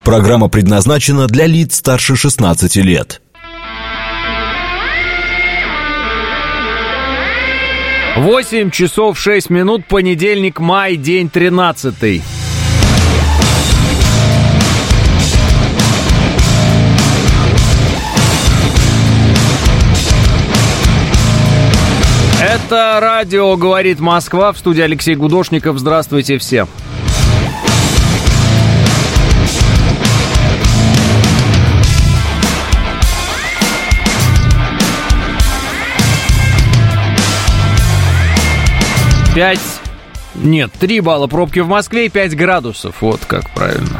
Программа предназначена для лиц старше 16 лет. 8 часов 6 минут, понедельник, май, день 13. Это радио «Говорит Москва», в студии Алексей Гудошников. Здравствуйте всем. Нет, 3 балла пробки в Москве и 5 градусов. Вот как правильно.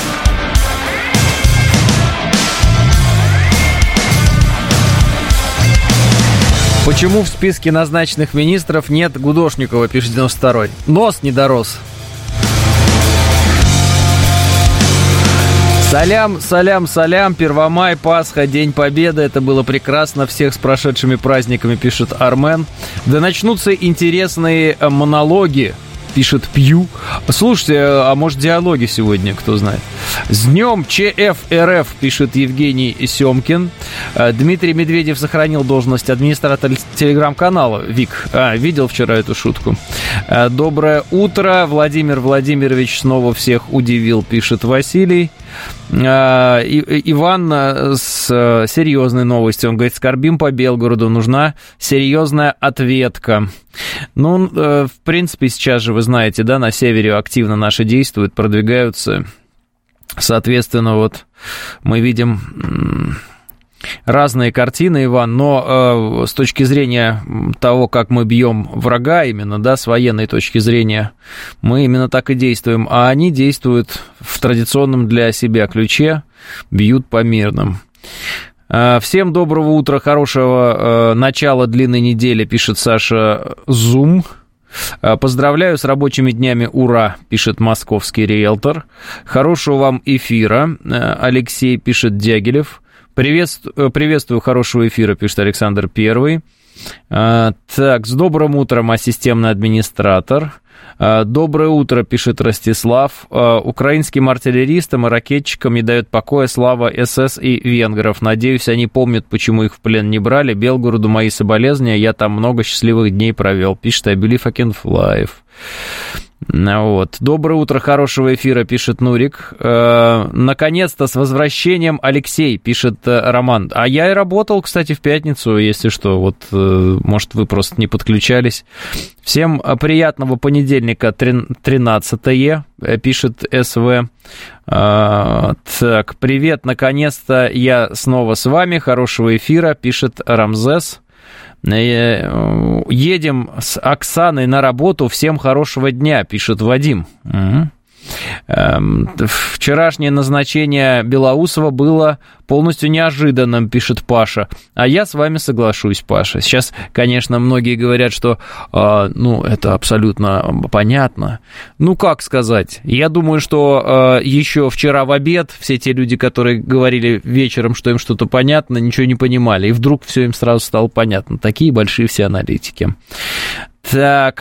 Почему в списке назначенных министров нет Гудошникова, пишет 92-й? Нос не дорос. Салям, салям, салям, Первомай, Пасха, День Победы. Это было прекрасно. Всех с прошедшими праздниками, пишет Армен. Да начнутся интересные монологи, пишет Пью. Слушайте, а может диалоги сегодня, кто знает. С днем ЧФ-РФ, пишет Евгений Семкин. Дмитрий Медведев сохранил должность администратора телеграм-канала ВИК. Видел вчера эту шутку. Доброе утро. Владимир Владимирович снова всех удивил, пишет Василий. Иван с серьезной новостью. Он говорит, скорбим по Белгороду, нужна серьезная ответка. Ну, в принципе, сейчас же, вы знаете, да, на севере активно наши действуют, продвигаются. Соответственно, вот мы видим разные картины, Иван, но с точки зрения того, как мы бьем врага именно, да, с военной точки зрения, мы именно так и действуем, а они действуют в традиционном для себя ключе, бьют по мирным. Всем доброго утра, хорошего начала длинной недели, пишет Саша Зум. Поздравляю с рабочими днями, ура, пишет московский риэлтор. Хорошего вам эфира, Алексей, пишет Дягилев. Приветствую, хорошего эфира, пишет Александр Первый. Так, с добрым утром, системный администратор. Доброе утро, пишет Ростислав. Украинским артиллеристам и ракетчикам не дает покоя слава СС и венгров. Надеюсь, они помнят, почему их в плен не брали. Белгороду мои соболезнования, я там много счастливых дней провел, пишет I believe I can fly. Вот. Доброе утро, хорошего эфира, пишет Нурик. Наконец-то с возвращением, Алексей, пишет Роман. А я и работал, кстати, в пятницу, если что. Вот, может, вы просто не подключались. Всем приятного понедельника, 13-е, пишет СВ. Так, привет, наконец-то я снова с вами. Хорошего эфира, пишет Рамзес. Едем с Оксаной на работу. Всем хорошего дня, пишет Вадим. Вчерашнее назначение Белоусова было полностью неожиданным, пишет Паша. А я с вами соглашусь, Паша. Сейчас, конечно, многие говорят, что это абсолютно понятно. Ну, как сказать? Я думаю, что еще вчера в обед все те люди, которые говорили вечером, что им что-то понятно, ничего не понимали. И вдруг все им сразу стало понятно. Такие большие все аналитики. Так...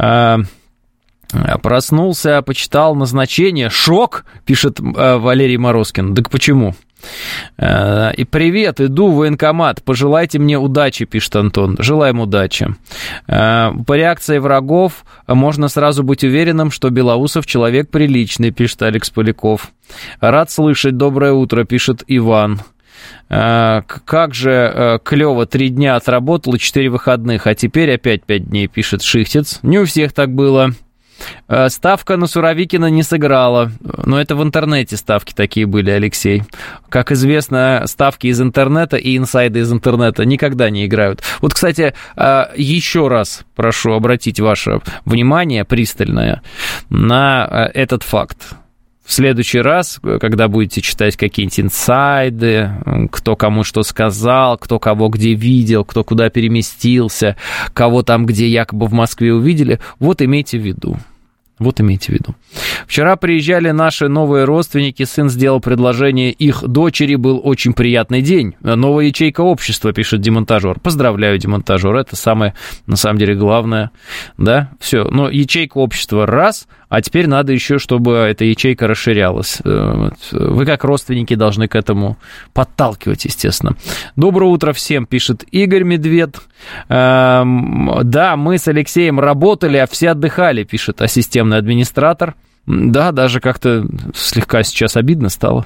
Проснулся, почитал назначение. Шок, пишет Валерий Морозкин. Так почему? И привет, иду в военкомат. Пожелайте мне удачи, пишет Антон. Желаем удачи. По реакции врагов можно сразу быть уверенным, что Белоусов человек приличный, пишет Алекс Поляков. Рад слышать. Доброе утро, пишет Иван. Как же клево, 3 дня отработал и 4 выходных, а теперь опять 5 дней, пишет Шихтец. Не у всех так было. Ставка на Суровикина не сыграла. Но это в интернете ставки такие были, Алексей. Как известно, ставки из интернета и инсайды из интернета никогда не играют. Вот, кстати, еще раз прошу обратить ваше внимание пристальное на этот факт. В следующий раз, когда будете читать какие-нибудь инсайды, кто кому что сказал, кто кого где видел, кто куда переместился, кого там где якобы в Москве увидели, вот имейте в виду. Вот имейте в виду. Вчера приезжали наши новые родственники, сын сделал предложение их дочери, был очень приятный день. Новая ячейка общества, пишет демонтажер. Поздравляю, демонтажер, это самое, на самом деле, главное, да, все. Но ячейка общества раз, а теперь надо еще, чтобы эта ячейка расширялась. Вы, как родственники, должны к этому подталкивать, естественно. Доброе утро всем, пишет Игорь Медведь. Да, мы с Алексеем работали, а все отдыхали, пишет системный администратор. Да, даже как-то слегка сейчас обидно стало.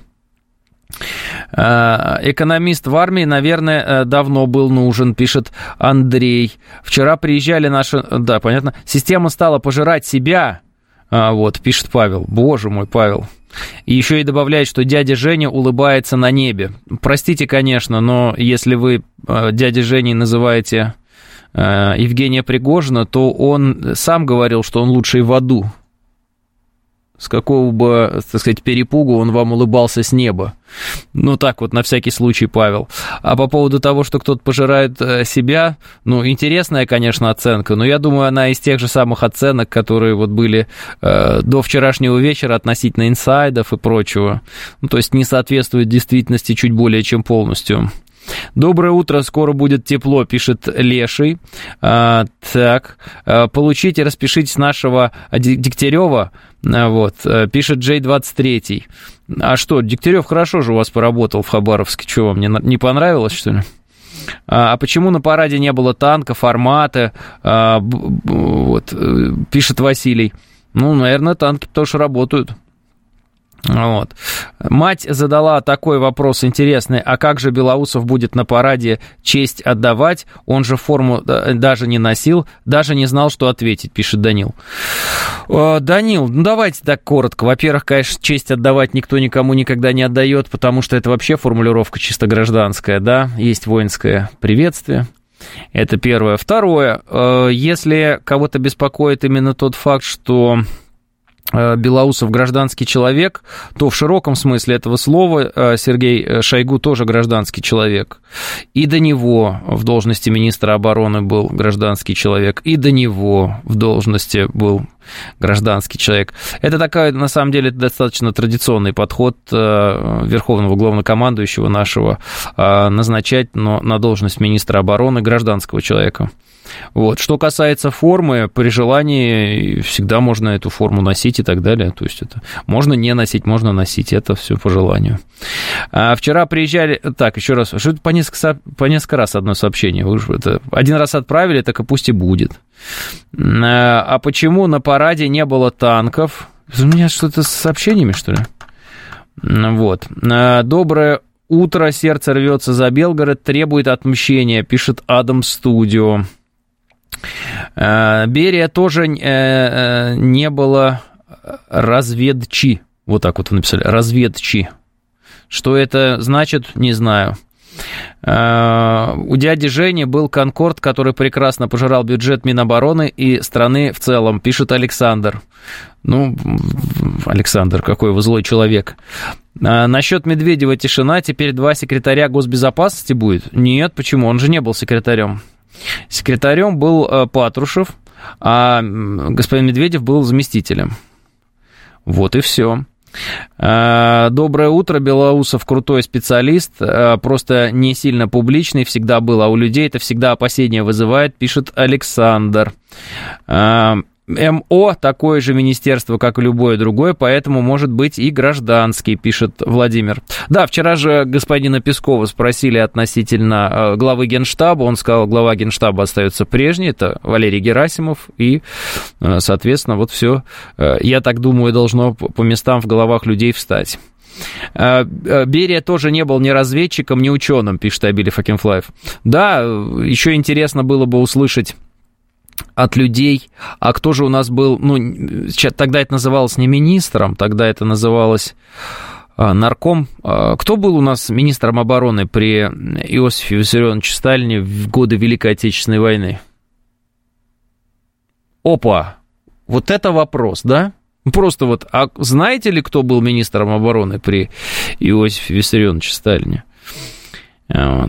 Экономист в армии, наверное, давно был нужен, пишет Андрей. Вчера приезжали наши... Да, понятно. Система стала пожирать себя, вот, пишет Павел. Боже мой, Павел. И еще и добавляет, что дядя Женя улыбается на небе. Простите, конечно, но если вы дядей Женей называете Евгения Пригожина, то он сам говорил, что он лучший в аду. С какого бы, так сказать, перепугу он вам улыбался с неба. Ну, так вот, на всякий случай, Павел. А по поводу того, что кто-то пожирает себя, ну, интересная, конечно, оценка, но я думаю, она из тех же самых оценок, которые вот были до вчерашнего вечера относительно инсайдов и прочего. Ну, то есть не соответствует действительности чуть более чем полностью. Доброе утро, скоро будет тепло, пишет Леший. Так, получите, распишитесь нашего Дегтярева, вот, пишет J23. А что, Дегтярев хорошо же у вас поработал в Хабаровске, что вам, не понравилось, что ли? А почему на параде не было танков, арматы, вот, пишет Василий. Ну, наверное, танки тоже работают. Вот. Мать задала такой вопрос интересный: а как же Белоусов будет на параде честь отдавать? Он же форму даже не носил, даже не знал, что ответить, пишет Данил. Данил, ну давайте так коротко. Во-первых, конечно, честь отдавать никто никому никогда не отдает, потому что это вообще формулировка чисто гражданская, да, есть воинское приветствие. Это первое. Второе, если кого-то беспокоит именно тот факт, что Белоусов гражданский человек, то в широком смысле этого слова Сергей Шойгу тоже гражданский человек. И до него в должности министра обороны был гражданский человек, и до него в должности был гражданский человек. Это такая, на самом деле, достаточно традиционный подход верховного главнокомандующего нашего назначать на должность министра обороны гражданского человека. Вот. Что касается формы, при желании всегда можно эту форму носить и так далее. То есть это можно не носить, можно носить. Это все по желанию. Вчера приезжали... Так, еще раз. Что это по несколько раз одно сообщение? Вы же это один раз отправили, так и пусть и будет. А почему на параде не было танков? У меня что-то с сообщениями, что ли? Вот. Доброе утро. Сердце рвется за Белгород, требует отмщения, пишет Адам Студио. Берия тоже не было разведчи. Вот так вот вы написали. Разведчи. Что это значит, не знаю. У дяди Жени был Конкорд, который прекрасно пожирал бюджет Минобороны и страны в целом, пишет Александр. Ну, Александр, какой вы злой человек. Насчет Медведева тишина, теперь 2 секретаря госбезопасности будет? Нет, почему? Он же не был секретарем. Секретарем был Патрушев, а господин Медведев был заместителем. Вот и все. Доброе утро, Белоусов крутой специалист, просто не сильно публичный, всегда был, а у людей это всегда опасения вызывает, пишет Александр. МО такое же министерство, как и любое другое, поэтому может быть и гражданский, пишет Владимир. Да, вчера же господина Пескова спросили относительно главы Генштаба, он сказал, глава Генштаба остается прежней, это Валерий Герасимов, и, соответственно, вот все, я так думаю, должно по местам в головах людей встать. Берия тоже не был ни разведчиком, ни ученым, пишет Абилев Акинфлаев. Да, еще интересно было бы услышать от людей, а кто же у нас был, ну, тогда это называлось не министром, тогда это называлось нарком. Кто был у нас министром обороны при Иосифе Виссарионовиче Сталине в годы Великой Отечественной войны? Опа! Вот это вопрос, да? Просто вот, а знаете ли, кто был министром обороны при Иосифе Виссарионовиче Сталине? Вот.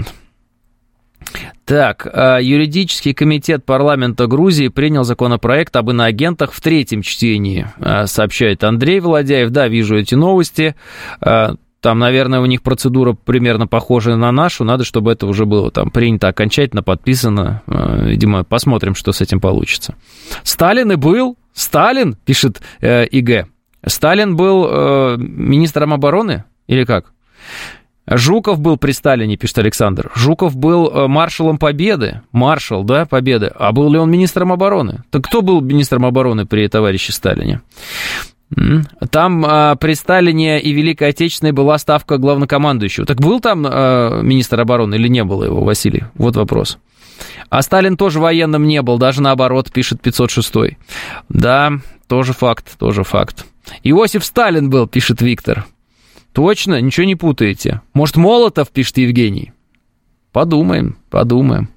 Так, юридический комитет парламента Грузии принял законопроект об иноагентах в 3-м чтении, сообщает Андрей Володяев. Да, вижу эти новости. Там, наверное, у них процедура примерно похожая на нашу. Надо, чтобы это уже было там принято окончательно, подписано. Видимо, посмотрим, что с этим получится. Сталин и был. Сталин, пишет ИГ. Сталин был министром обороны или как? Жуков был при Сталине, пишет Александр. Жуков был маршалом Победы. Маршал, да, Победы. А был ли он министром обороны? Так кто был министром обороны при товарище Сталине? Там при Сталине и Великой Отечественной была ставка главнокомандующего. Так был там министр обороны или не было его, Василий? Вот вопрос. А Сталин тоже военным не был, даже наоборот, пишет 506. Да, тоже факт, тоже факт. Иосиф Сталин был, пишет Виктор. Точно, ничего не путаете. Может, Молотов, пишет Евгений. Подумаем, подумаем.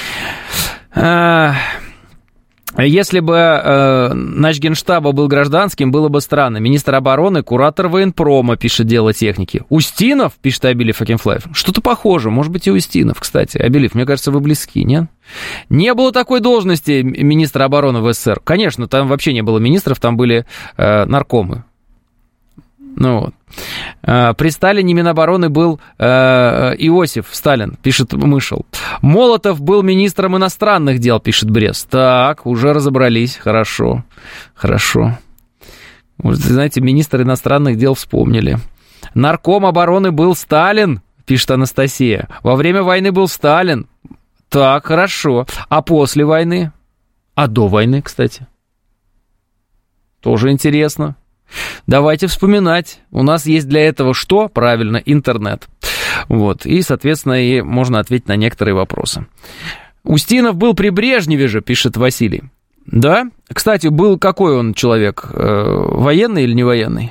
Если бы начгенштаба был гражданским, было бы странно. Министр обороны, куратор военпрома, пишет Дело техники. Устинов, пишет Абилев Акинфлаев. Что-то похоже, может быть, и Устинов, кстати. Абилев, мне кажется, вы близки, нет? Не было такой должности министра обороны в СССР. Конечно, там вообще не было министров, там были наркомы. Ну вот. При Сталине Минобороны был Иосиф Сталин, пишет Мышел. Молотов был министром иностранных дел, пишет Брест. Так, уже разобрались, хорошо, хорошо. Может, знаете, министр иностранных дел вспомнили. Нарком обороны был Сталин, пишет Анастасия. Во время войны был Сталин. Так, хорошо. А после войны? А до войны, кстати? Тоже интересно. Давайте вспоминать. У нас есть для этого что? Правильно, интернет. Вот. И, соответственно, и можно ответить на некоторые вопросы. Устинов был при Брежневе же, пишет Василий. Да? Кстати, был какой он человек? Военный или не военный?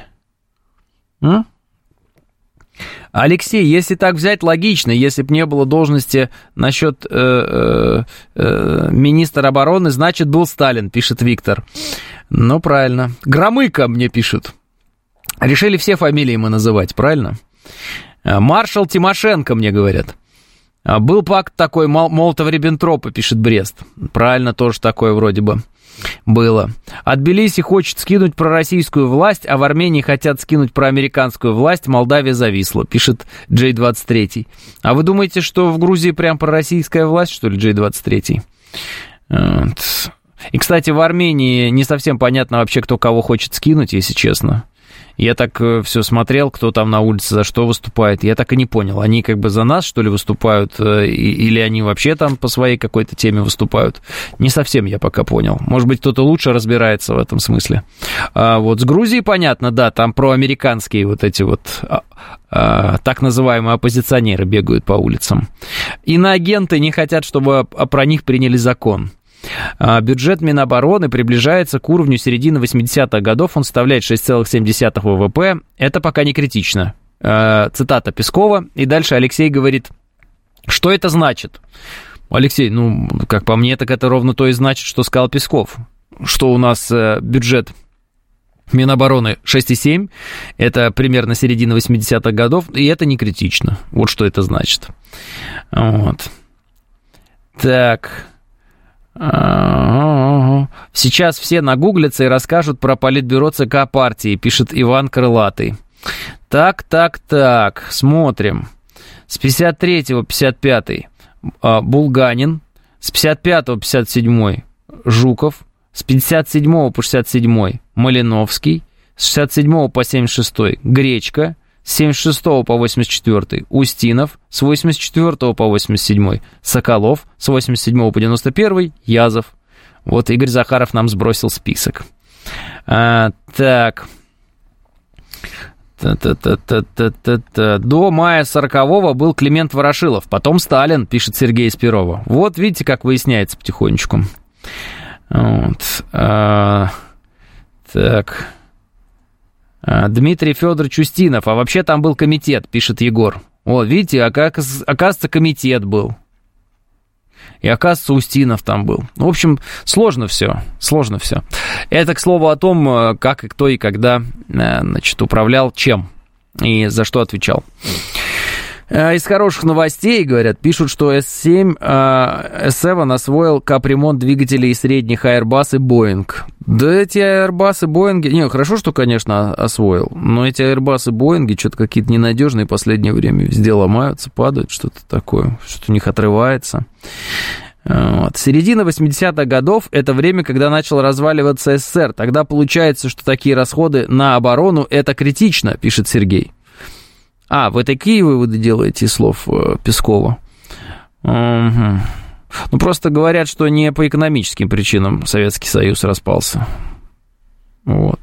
Алексей, если так взять, логично, если бы не было должности насчет министра обороны, значит, был Сталин, пишет Виктор. Ну, правильно. Громыко мне пишут. Решили все фамилии мы называть, правильно? Маршал Тимошенко, мне говорят. Был пакт такой Молотова-Риббентропа, пишет Брест. Правильно, тоже такое вроде бы было. От Тбилиси хочет скинуть пророссийскую власть, а в Армении хотят скинуть проамериканскую власть, Молдавия зависла, пишет J23. А вы думаете, что в Грузии прям пророссийская власть, что ли, J23? Вот. И, кстати, в Армении не совсем понятно вообще, кто кого хочет скинуть, если честно. Я так все смотрел, кто там на улице за что выступает. Я так и не понял, они как бы за нас, что ли, выступают, или они вообще там по своей какой-то теме выступают. Не совсем я пока понял. Может быть, кто-то лучше разбирается в этом смысле. А вот с Грузией понятно, да, там проамериканские вот эти вот так называемые оппозиционеры бегают по улицам. Иноагенты не хотят, чтобы про них приняли закон. Бюджет Минобороны приближается к уровню середины 80-х годов, он составляет 6,7 ВВП, это пока не критично. Цитата Пескова, и дальше Алексей говорит, что это значит? Алексей, ну, как по мне, так это ровно то и значит, что сказал Песков, что у нас бюджет Минобороны 6,7, это примерно середина 80-х годов, и это не критично, вот что это значит. Вот. Так... Сейчас все нагуглятся и расскажут про политбюро ЦК партии, пишет Иван Крылатый. Так, смотрим. С 53 по 55 Булганин, с 55 по 57 Жуков, с 57 по 67 Малиновский, с 67 по 76 Гречка, с 76 по 84 Устинов, с 84 по 87 Соколов, с 87 по 91 Язов. Вот Игорь Захаров нам сбросил список. Так. До мая 40-го был Климент Ворошилов, потом Сталин, пишет Сергей из Перова. Вот видите, как выясняется потихонечку. Вот. Так... Дмитрий Федорович Устинов, а вообще там был комитет, пишет Егор. Вот, видите, оказывается, комитет был. И, оказывается, Устинов там был. В общем, сложно все. Это, к слову, о том, как и кто и когда, значит, управлял чем и за что отвечал. Из хороших новостей, говорят, пишут, что S7 освоил капремонт двигателей средних Airbus и Boeing. Да эти Airbus и Boeing... Не, хорошо, что, конечно, освоил, но эти Airbus и Boeing что-то какие-то ненадежные в последнее время везде ломаются, падают, что-то такое, что-то у них отрывается. Вот. Середина 80-х годов – это время, когда начал разваливаться СССР. Тогда получается, что такие расходы на оборону – это критично, пишет Сергей. Вы такие выводы делаете из слов Пескова? Угу. Просто говорят, что не по экономическим причинам Советский Союз распался. Вот.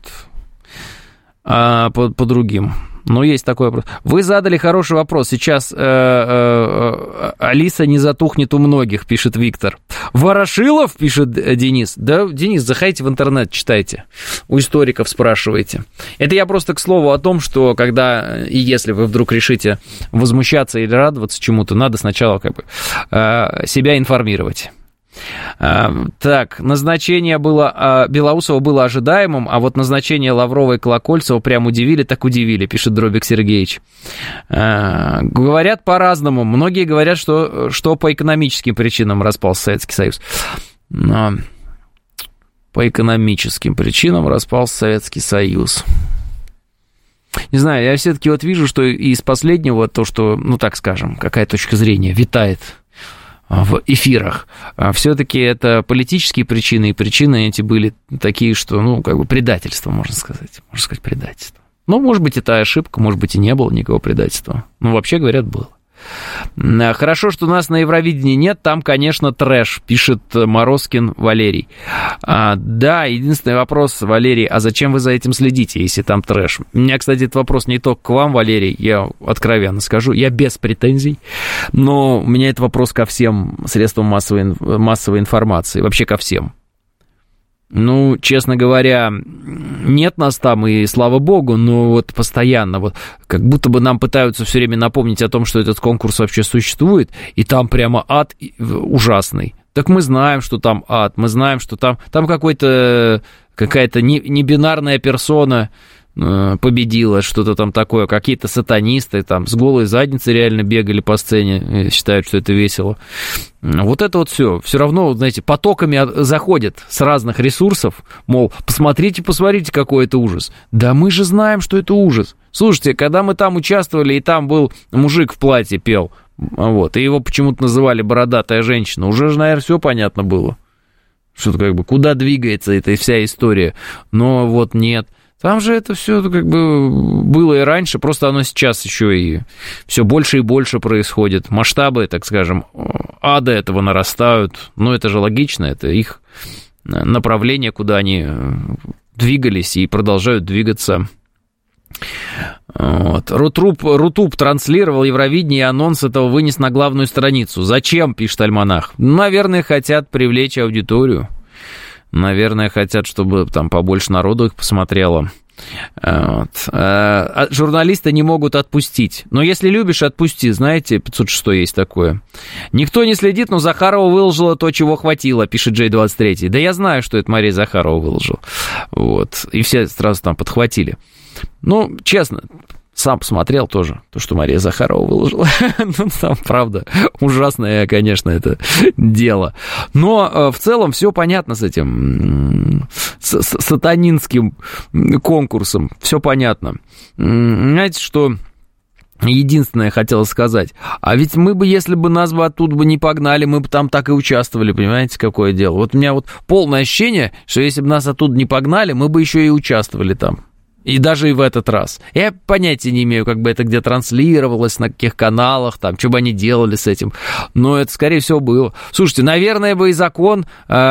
А по другим. Есть такой вопрос. Вы задали хороший вопрос. Сейчас Алиса не затухнет у многих, пишет Виктор. Ворошилов, пишет Денис. Да, Денис, заходите в интернет, читайте. У историков спрашивайте. Это я просто к слову о том, что когда и если вы вдруг решите возмущаться или радоваться чему-то, надо сначала себя информировать. Так, назначение Белоусова было ожидаемым, а вот назначение Лаврова и Колокольцева прям удивили, так удивили, пишет Дробик Сергеевич. Говорят по-разному. Многие говорят, что по экономическим причинам распался Советский Союз. По экономическим причинам распался Советский Союз. Не знаю, я все-таки вижу, что из последнего то, что, так скажем, какая точка зрения витает в эфирах. Все-таки это политические причины, и причины эти были такие, что, предательство, можно сказать. Можно сказать, предательство. Может быть, это ошибка, может быть, и не было никакого предательства. Вообще, говорят, было. Хорошо, что нас на Евровидении нет, там, конечно, трэш, пишет Морозкин Валерий. Да, единственный вопрос, Валерий, а зачем вы за этим следите, если там трэш? У меня, кстати, этот вопрос не только к вам, Валерий, я откровенно скажу, я без претензий, но у меня это вопрос ко всем средствам массовой информации, вообще ко всем. Честно говоря, нет нас там, и слава богу, но постоянно, как будто бы нам пытаются все время напомнить о том, что этот конкурс вообще существует, и там прямо ад ужасный. Так мы знаем, что там ад, мы знаем, что там какая-то небинарная персона победила, что-то там такое, какие-то сатанисты там с голой задницей реально бегали по сцене, считают, что это весело. Это все равно, знаете, потоками заходит с разных ресурсов, мол, посмотрите, какой это ужас. Да мы же знаем, что это ужас. Слушайте, когда мы там участвовали, и там был мужик в платье пел, и его почему-то называли бородатая женщина, уже же, наверное, все понятно было. Что-то куда двигается эта вся история. Но нет. Там же это все было и раньше, просто оно сейчас еще и все больше и больше происходит. Масштабы, так скажем, ада этого нарастают. Это же логично, это их направление, куда они двигались и продолжают двигаться. Рутуб транслировал Евровидение, и анонс этого вынес на главную страницу. Зачем, пишет Альманах? Наверное, хотят привлечь аудиторию. Наверное, хотят, чтобы там побольше народу их посмотрело. Журналисты не могут отпустить. Но если любишь, отпусти. Знаете, 506 есть такое. Никто не следит, но Захарова выложила то, чего хватило, пишет J23. Да я знаю, что это Мария Захарова выложила. И все сразу там подхватили. Честно, сам посмотрел тоже, то, что Мария Захарова выложила. Там, правда, ужасное, конечно, это дело. Но в целом все понятно с этим сатанинским конкурсом. Все понятно. Знаете, что единственное хотел сказать? А ведь мы бы, если бы нас бы оттуда бы не погнали, мы бы там так и участвовали, понимаете, какое дело? У меня полное ощущение, что если бы нас оттуда не погнали, мы бы еще и участвовали там. И даже и в этот раз. Я понятия не имею, это где транслировалось, на каких каналах, там, что бы они делали с этим. Но это, скорее всего, было. Слушайте, наверное, бы и закон,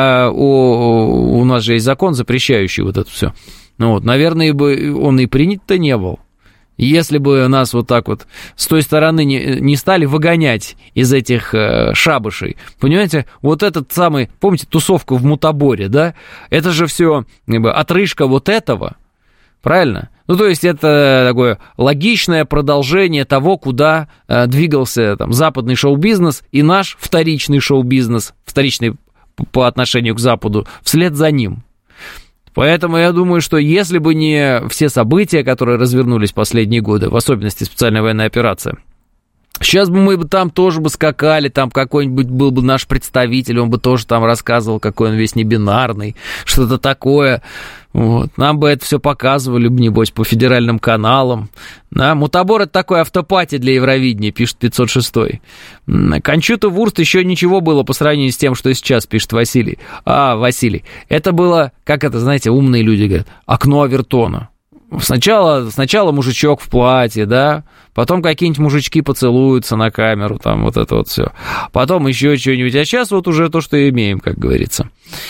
у нас же есть закон, запрещающий это все. Наверное, бы он и принят-то не был. Если бы нас так с той стороны не стали выгонять из этих шабышей, понимаете, этот самый, помните, тусовка в Мутаборе, да? Это же все отрыжка этого. Правильно? То есть это такое логичное продолжение того, куда двигался западный шоу-бизнес и наш вторичный шоу-бизнес, вторичный по отношению к Западу, вслед за ним. Поэтому я думаю, что если бы не все события, которые развернулись в последние годы, в особенности специальная военная операция, Сейчас бы мы там тоже бы скакали, там какой-нибудь был бы наш представитель, он бы тоже там рассказывал, какой он весь небинарный, что-то такое. Вот. Нам бы это все показывали, небось, по федеральным каналам. Да? Мутабор — это такой автопати для Евровидения, пишет 506-й. Кончута Вурст еще ничего было по сравнению с тем, что сейчас, пишет Василий. Василий, это было, как это, знаете, умные люди говорят, окно Авертона. Сначала мужичок в платье, да, потом какие-нибудь мужички поцелуются на камеру, там вот это вот все. Потом еще что-нибудь, а сейчас вот уже то, что имеем, как говорится.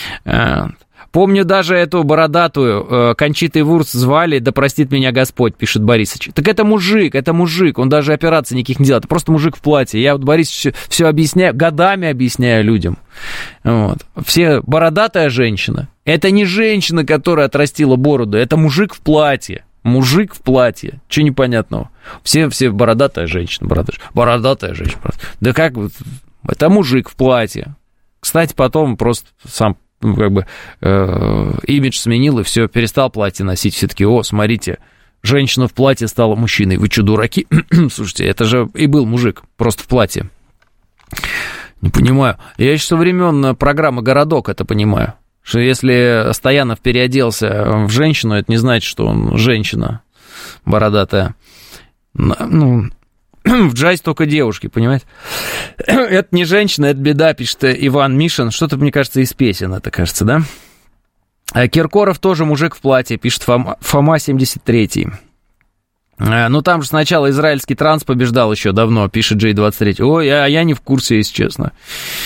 Помню даже эту бородатую Кончитой Вурст звали, да простит меня Господь, пишет Борисович. Так это мужик, он даже операций никаких не делает, это просто мужик в платье. Я вот, Борисович, все объясняю, годами объясняю людям. Вот. Все бородатая женщина, это не женщина, которая отрастила бороду, это мужик в платье. Мужик в платье. Чего непонятного? Все бородатая женщина, бородатая женщина. Да как, это мужик в платье. Кстати, потом просто сам как бы имидж сменил, и все, перестал платье носить. Все таки, смотрите, женщина в платье стала мужчиной. Вы что, дураки? Слушайте, это же и был мужик, просто в платье. Не понимаю. Я еще со времен программы «Городок» это понимаю. Что если Стоянов переоделся в женщину, это не значит, что он женщина бородатая. Ну, в джазе только девушки, понимаете? Это не женщина, это беда, пишет Иван Мишин. Что-то, мне кажется, из песен это, кажется, да? Киркоров тоже мужик в платье, пишет Фома 73-й. Ну, там же сначала израильский транс побеждал еще давно, пишет J23. Ой, я не в курсе, если честно.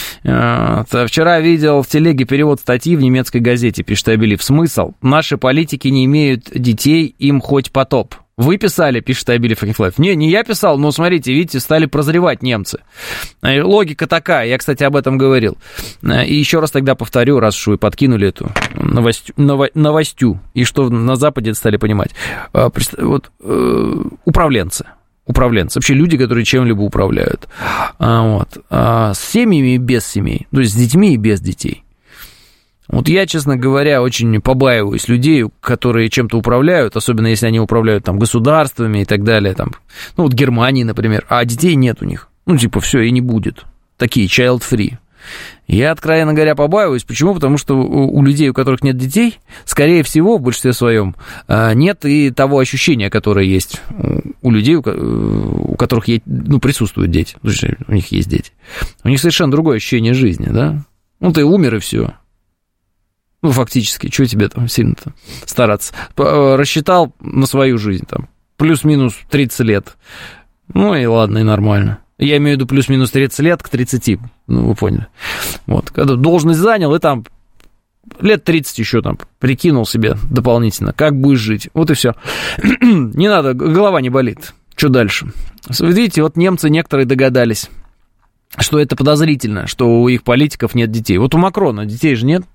Вчера видел в телеге перевод статьи в немецкой газете, пишет Абелив. Смысл? Наши политики не имеют детей, им хоть потоп. Вы писали, пишет Абелив Акинфлаев. Не я писал, но смотрите, видите, стали прозревать немцы. Логика такая, я, кстати, об этом говорил. И еще раз тогда повторю, раз уж вы подкинули эту новостью, и что на Западе стали понимать. Вот управленцы, вообще люди, которые чем-либо управляют. Вот. С семьями и без семей, то есть с детьми и без детей. Вот я, честно говоря, очень побаиваюсь людей, которые чем-то управляют, особенно если они управляют там государствами и так далее, там, ну вот Германии, например, а детей нет у них. Ну, типа, все, и не будет. Такие, child-free. Я, откровенно говоря, побаиваюсь. Почему? Потому что у людей, у которых нет детей, скорее всего, в большинстве своем, нет и того ощущения, которое есть у людей, у которых присутствуют дети. У них есть дети. У них совершенно другое ощущение жизни, да? Ну, ты умер, и все. Ну, фактически, что тебе там сильно-то стараться? Рассчитал на свою жизнь, там, плюс-минус 30 лет. Ну, и ладно, и нормально. Я имею в виду плюс-минус 30 лет к 30, ну, вы поняли. Вот, когда должность занял, и там лет 30 еще там прикинул себе дополнительно, как будешь жить. Вот и все. Не надо, голова не болит. Что дальше? Видите, вот немцы некоторые догадались, что это подозрительно, что у их политиков нет детей. Вот у Макрона детей же нет.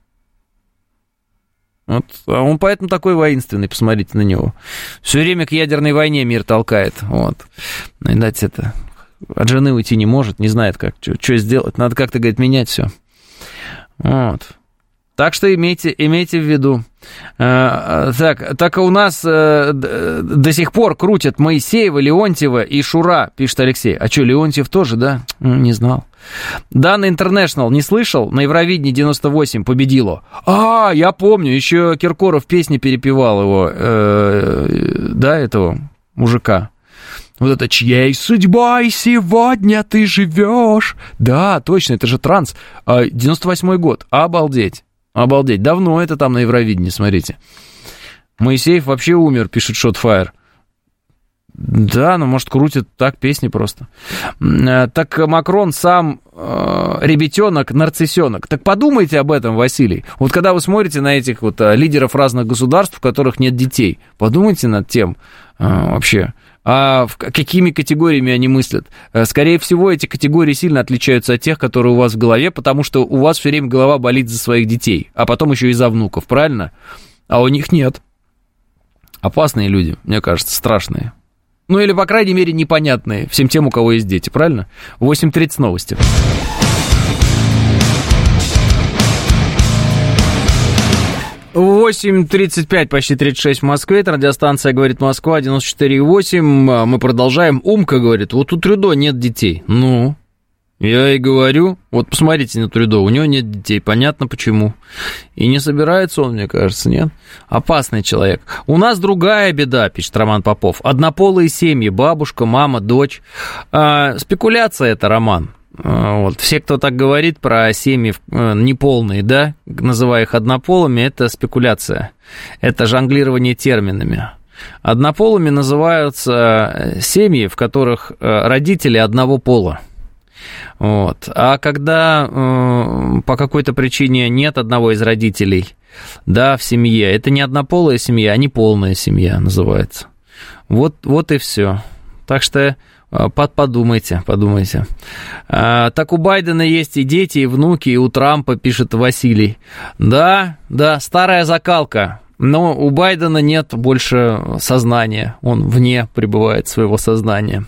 Вот, а он поэтому такой воинственный, посмотрите на него. Все время к ядерной войне мир толкает. Вот. Видать, это от жены уйти не может, не знает, как, что сделать. Надо как-то, говорит, менять все. Вот. Так что имейте в виду. Так у нас до сих пор крутят Моисеева, Леонтьева и Шура, пишет Алексей. А что, Леонтьев тоже, да? Не знал. Дана Интернешнл не слышал? На Евровидении 98 победило. Я помню, еще Киркоров песни перепевал его, да, этого мужика. Вот это «Чьей судьбой сегодня ты живешь?» Да, точно, это же транс. 98-й год, обалдеть. Давно это там на Евровидении, смотрите. Моисеев вообще умер, пишет Shotfire. Да, может, крутит так песни просто. Так Макрон сам ребятенок-нарциссенок. Так подумайте об этом, Василий. Вот когда вы смотрите на этих вот лидеров разных государств, у которых нет детей, подумайте над тем вообще, какими категориями они мыслят. Скорее всего, эти категории сильно отличаются от тех, которые у вас в голове, потому что у вас все время голова болит за своих детей, а потом еще и за внуков, правильно? А у них нет. Опасные люди, мне кажется, страшные. Ну, или, по крайней мере, непонятные всем тем, у кого есть дети, правильно? 8:30 новости. 8:35, почти 36 в Москве. Это радиостанция «Говорит Москва», 94,8. Мы продолжаем. Умка говорит, вот у Трюдо нет детей. Ну, я и говорю, вот посмотрите на Трюдо, у него нет детей, понятно почему. И не собирается он, мне кажется, нет? Опасный человек. У нас другая беда, пишет Роман Попов. Однополые семьи, бабушка, мама, дочь. Спекуляция это, Роман. Вот. Все, кто так говорит про семьи неполные, да, называя их однополыми, это спекуляция. Это жонглирование терминами. Однополыми называются семьи, в которых родители одного пола. Вот. А когда по какой-то причине нет одного из родителей, да, в семье, это не однополая семья, а неполная семья называется. Вот и все. Так что подумайте. Так у Байдена есть и дети, и внуки, и у Трампа, пишет Василий. Да, старая закалка. Но у Байдена нет больше сознания. Он вне пребывает своего сознания.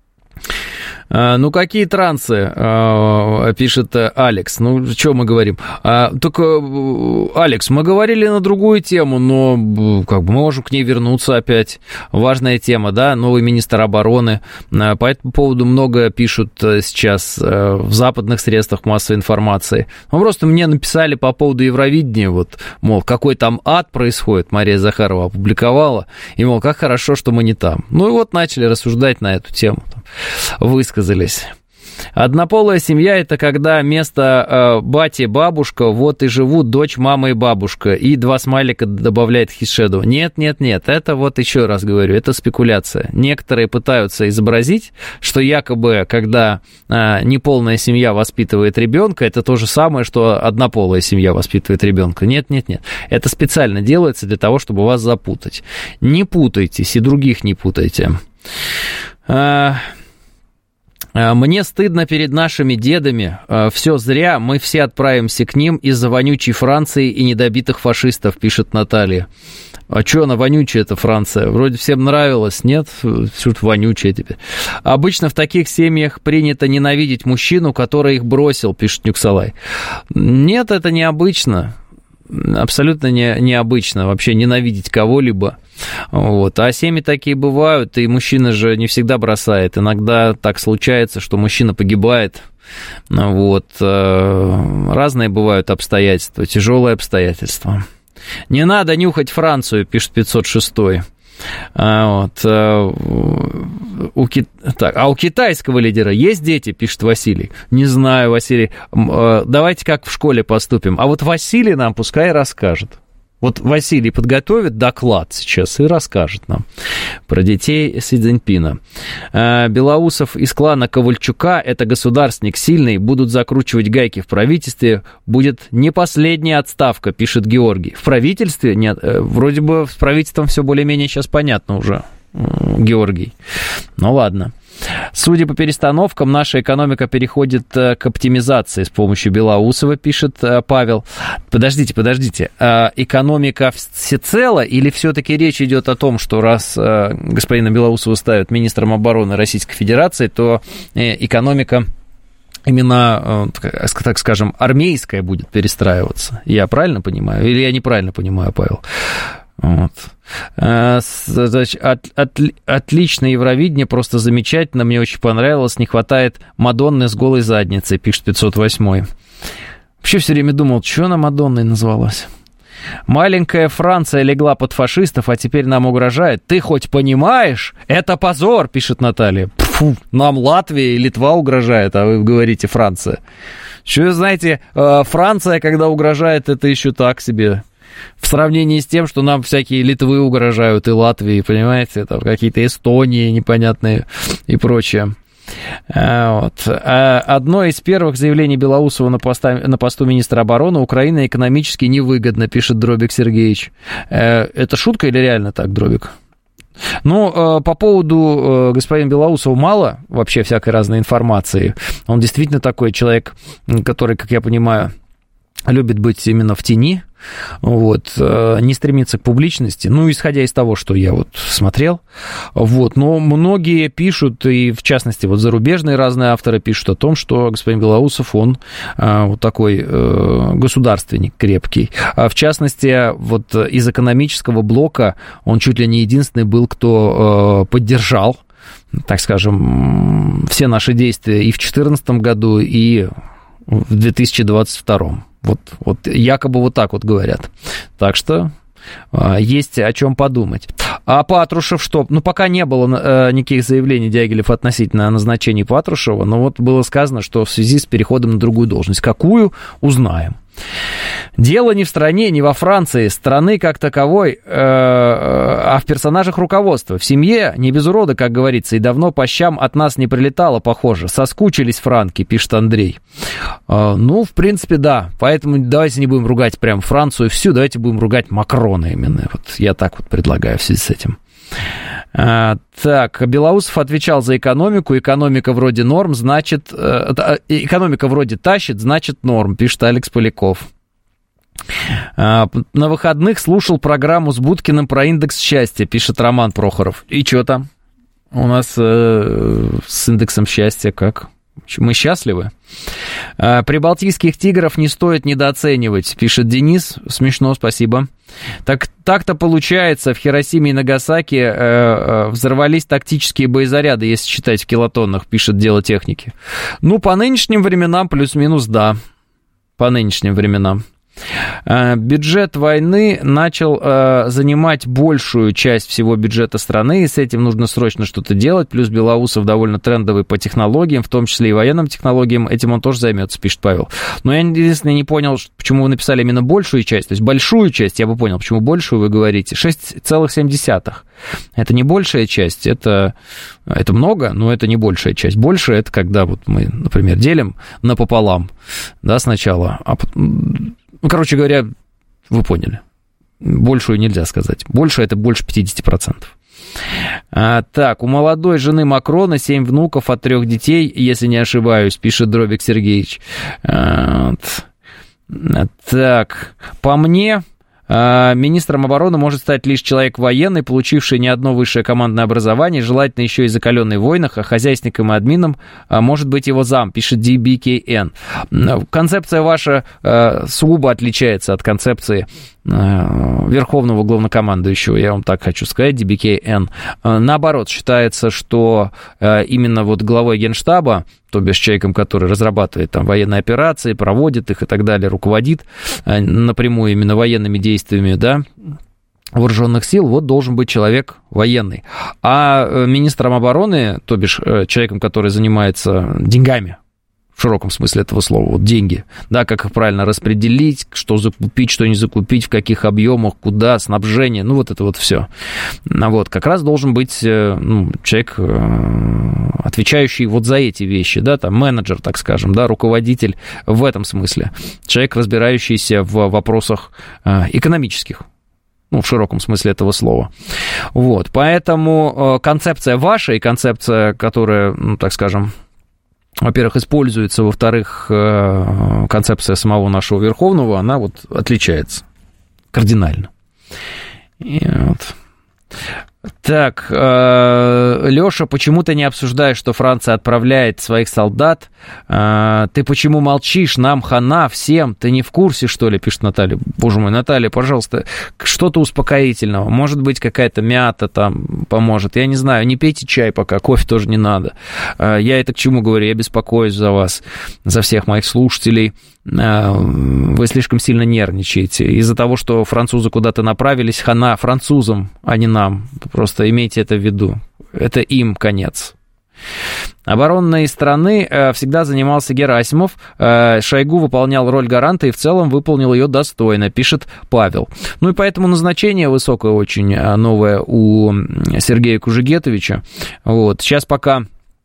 Ну, какие трансы, пишет Алекс. Ну, что мы говорим? Только, Алекс, мы говорили на другую тему, но как бы мы можем к ней вернуться опять. Важная тема, да, новый министр обороны. По этому поводу много пишут сейчас в западных средствах массовой информации. Ну, просто мне написали по поводу Евровидения, вот, мол, какой там ад происходит, Мария Захарова опубликовала, и, мол, как хорошо, что мы не там. Ну, и вот начали рассуждать на эту тему, высказались. Однополая семья – это когда вместо бати бабушка, вот и живут дочь, мама и бабушка, и 2 смайлика добавляет Хишеду. Нет, это вот еще раз говорю, это спекуляция. Некоторые пытаются изобразить, что якобы, когда неполная семья воспитывает ребенка, это то же самое, что однополая семья воспитывает ребенка. Нет, это специально делается для того, чтобы вас запутать. Не путайтесь, и других не путайте. Мне стыдно перед нашими дедами. Все зря, мы все отправимся к ним из-за вонючей Франции и недобитых фашистов, пишет Наталья. А что она вонючая, эта Франция? Вроде всем нравилось, нет? Что-то вонючая теперь. Обычно в таких семьях принято ненавидеть мужчину, который их бросил, пишет Нюксалай. Нет, это необычно. Абсолютно необычно вообще ненавидеть кого-либо. Вот. А семьи такие бывают, и мужчина же не всегда бросает. Иногда так случается, что мужчина погибает. Вот. Разные бывают обстоятельства, тяжелые обстоятельства. Не надо нюхать Францию, пишет 506. Вот. У китайского лидера есть дети, пишет Василий. Не знаю, Василий. Давайте как в школе поступим. А вот Василий нам пускай расскажет. Вот Василий подготовит доклад сейчас и расскажет нам про детей Си Цзиньпина. Белоусов из клана Ковальчука, это государственник сильный, будут закручивать гайки в правительстве, будет не последняя отставка, пишет Георгий. В правительстве? Нет, вроде бы с правительством все более-менее сейчас понятно уже, Георгий. Ну ладно. Судя по перестановкам, наша экономика переходит к оптимизации с помощью Белоусова, пишет Павел. Подождите. Экономика всецело или все-таки речь идет о том, что раз господина Белоусова ставят министром обороны Российской Федерации, то экономика именно, так скажем, армейская будет перестраиваться? Я правильно понимаю? Или я неправильно понимаю, Павел? Вот. Значит, отличное Евровидение, просто замечательно, мне очень понравилось, не хватает Мадонны с голой задницей, пишет 508. Вообще все время думал, что она Мадонной назвалась. Маленькая Франция легла под фашистов, а теперь нам угрожает. Ты хоть понимаешь? Это позор, пишет Наталья. Фу, нам Латвия и Литва угрожает, а вы говорите Франция. Что, знаете, Франция, когда угрожает, это еще так себе. В сравнении с тем, что нам всякие Литвы угрожают и Латвии, понимаете, там какие-то Эстонии непонятные и прочее. Вот. Одно из первых заявлений Белоусова на посту министра обороны: Украина экономически невыгодна, пишет Дробик Сергеевич. Это шутка или реально так, Дробик? Ну, по поводу господина Белоусова мало вообще всякой разной информации. Он действительно такой человек, который, как я понимаю, любит быть именно в тени, вот, не стремится к публичности, ну, исходя из того, что я вот смотрел, вот, но многие пишут, и в частности, вот зарубежные разные авторы пишут о том, что господин Белоусов, он вот такой государственник крепкий, в частности, вот из экономического блока он чуть ли не единственный был, кто поддержал, так скажем, все наши действия и в 2014 году, и в 2022. Вот якобы вот так вот говорят. Так что есть о чем подумать. А Патрушев что? Ну, пока не было никаких заявлений Дягилев относительно назначения Патрушева, но вот было сказано, что в связи с переходом на другую должность. Какую? Узнаем. Дело не в стране, не во Франции, страны как таковой, а в персонажах руководства. В семье не без урода, как говорится, и давно по щам от нас не прилетало, похоже. Соскучились франки, пишет Андрей. Ну, в принципе, да. Поэтому давайте не будем ругать прям Францию всю, давайте будем ругать Макрона именно. Вот я так вот предлагаю в связи с этим. Так, Белоусов отвечал за экономику. Экономика вроде норм, значит... Экономика вроде тащит, значит норм, пишет Алекс Поляков. На выходных слушал программу с Будкиным про индекс счастья, пишет Роман Прохоров. И что там? У нас с индексом счастья как? Мы счастливы? Прибалтийских тигров не стоит недооценивать, пишет Денис. Смешно, спасибо. Так-то получается, в Хиросиме и Нагасаки взорвались тактические боезаряды, если считать в килотоннах, пишет Дело техники. Ну, по нынешним временам плюс-минус да. По нынешним временам. Бюджет войны начал занимать большую часть всего бюджета страны, и с этим нужно срочно что-то делать. Плюс Белоусов довольно трендовый по технологиям, в том числе и военным технологиям. Этим он тоже займется, пишет Павел. Но я единственное не понял, почему вы написали именно большую часть. То есть большую часть, я бы понял, почему большую вы говорите. 6,7. Это не большая часть, это много, но это не большая часть. Большая — это когда вот мы, например, делим напополам, да, сначала, а потом... Ну, короче говоря, вы поняли. Большую нельзя сказать. Больше — это больше 50%. Так, у молодой жены Макрона 7 внуков от 3 детей, если не ошибаюсь, пишет Дробик Сергеевич. Так, по мне... Министром обороны может стать лишь человек военный, получивший не одно высшее командное образование, желательно еще и закаленный в войнах, а хозяйственником и админом может быть его зам, пишет DBKN. Концепция ваша сугубо отличается от концепции верховного главнокомандующего, я вам так хочу сказать, DBKN. Наоборот, считается, что именно вот главой Генштаба, то бишь человеком, который разрабатывает там военные операции, проводит их и так далее, руководит напрямую именно военными действиями, да, вооруженных сил, вот должен быть человек военный. А министром обороны, то бишь человеком, который занимается деньгами, в широком смысле этого слова, вот деньги, да, как их правильно распределить, что закупить, что не закупить, в каких объемах, куда, снабжение, ну, вот это вот все. Вот, как раз должен быть человек, отвечающий вот за эти вещи, да, там, менеджер, так скажем, да, руководитель в этом смысле, человек, разбирающийся в вопросах экономических, ну, в широком смысле этого слова. Вот, поэтому концепция ваша и концепция, которая, ну, так скажем, во-первых, используется, во-вторых, концепция самого нашего Верховного, она вот отличается кардинально. И вот. Так, Лёша, почему ты не обсуждаешь, что Франция отправляет своих солдат? Ты почему молчишь? Нам хана, всем. Ты не в курсе, что ли, пишет Наталья. Боже мой, Наталья, пожалуйста, что-то успокоительного. Может быть, какая-то мята там поможет. Я не знаю, не пейте чай пока, кофе тоже не надо. Я это к чему говорю? Я беспокоюсь за вас, за всех моих слушателей. Вы слишком сильно нервничаете. Из-за того, что французы куда-то направились, хана французам, а не нам. Просто имейте это в виду. Это им конец. Оборонной страны всегда занимался Герасимов. Шойгу выполнял роль гаранта и в целом выполнил ее достойно, пишет Павел. Ну и поэтому назначение высокое очень новое у Сергея Кужегетовича. Вот. Сейчас пока...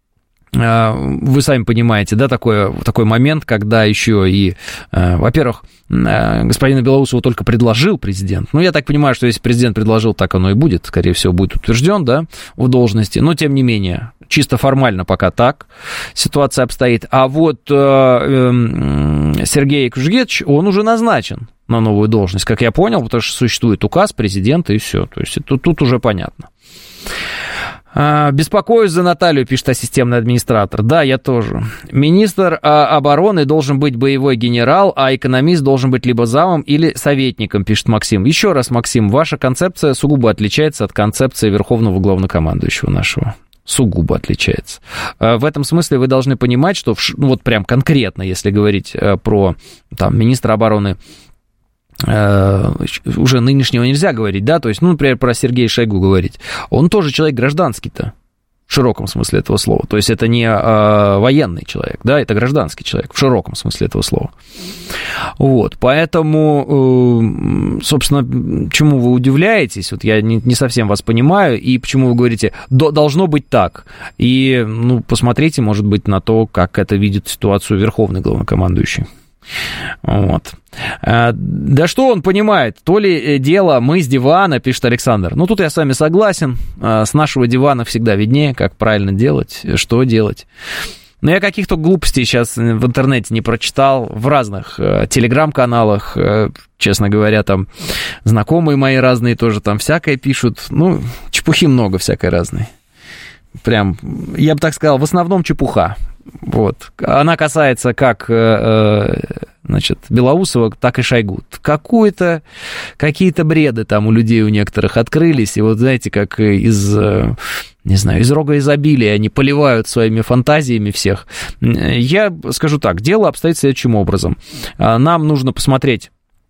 Вы сами понимаете, да, такой момент, когда еще и, во-первых, господина Белоусова только предложил президент. Ну, я так понимаю, что если президент предложил, так оно и будет, скорее всего, будет утвержден, да, в должности. Но, тем не менее, чисто формально пока так ситуация обстоит. А вот Сергей Кужугетович, он уже назначен на новую должность, как я понял, потому что существует указ президента и все. То есть тут уже понятно. Беспокоюсь за Наталью, пишет системный администратор. Да, я тоже. Министр обороны должен быть боевой генерал, а экономист должен быть либо замом или советником, пишет Максим. Еще раз, Максим, ваша концепция сугубо отличается от концепции верховного главнокомандующего нашего. Сугубо отличается. В этом смысле вы должны понимать, что вот прям конкретно, если говорить про там, министра обороны, уже нынешнего нельзя говорить, да, то есть, ну, например, про Сергея Шойгу говорить. Он тоже человек гражданский-то, в широком смысле этого слова. То есть это не военный человек, да, это гражданский человек, в широком смысле этого слова. Вот, поэтому, собственно, чему вы удивляетесь, вот я не совсем вас понимаю, и почему вы говорите, должно быть так. И, ну, посмотрите, может быть, на то, как это видит ситуацию верховный главнокомандующий. Вот. Да что он понимает? То ли дело мы с дивана, пишет Александр. Ну, тут я с вами согласен. С нашего дивана всегда виднее, как правильно делать, что делать. Но я каких-то глупостей сейчас в интернете не прочитал. В разных телеграм-каналах, честно говоря, там знакомые мои разные тоже там всякое пишут. Ну, чепухи много всякой разной. Прям, я бы так сказал, в основном чепуха. Вот. Она касается как, значит, Белоусова, так и Шойгу. Какие-то бреды там у людей у некоторых открылись, и вот, знаете, как из, не знаю, из рога изобилия они поливают своими фантазиями всех. Я скажу так, дело обстоит следующим образом. Нам нужно посмотреть,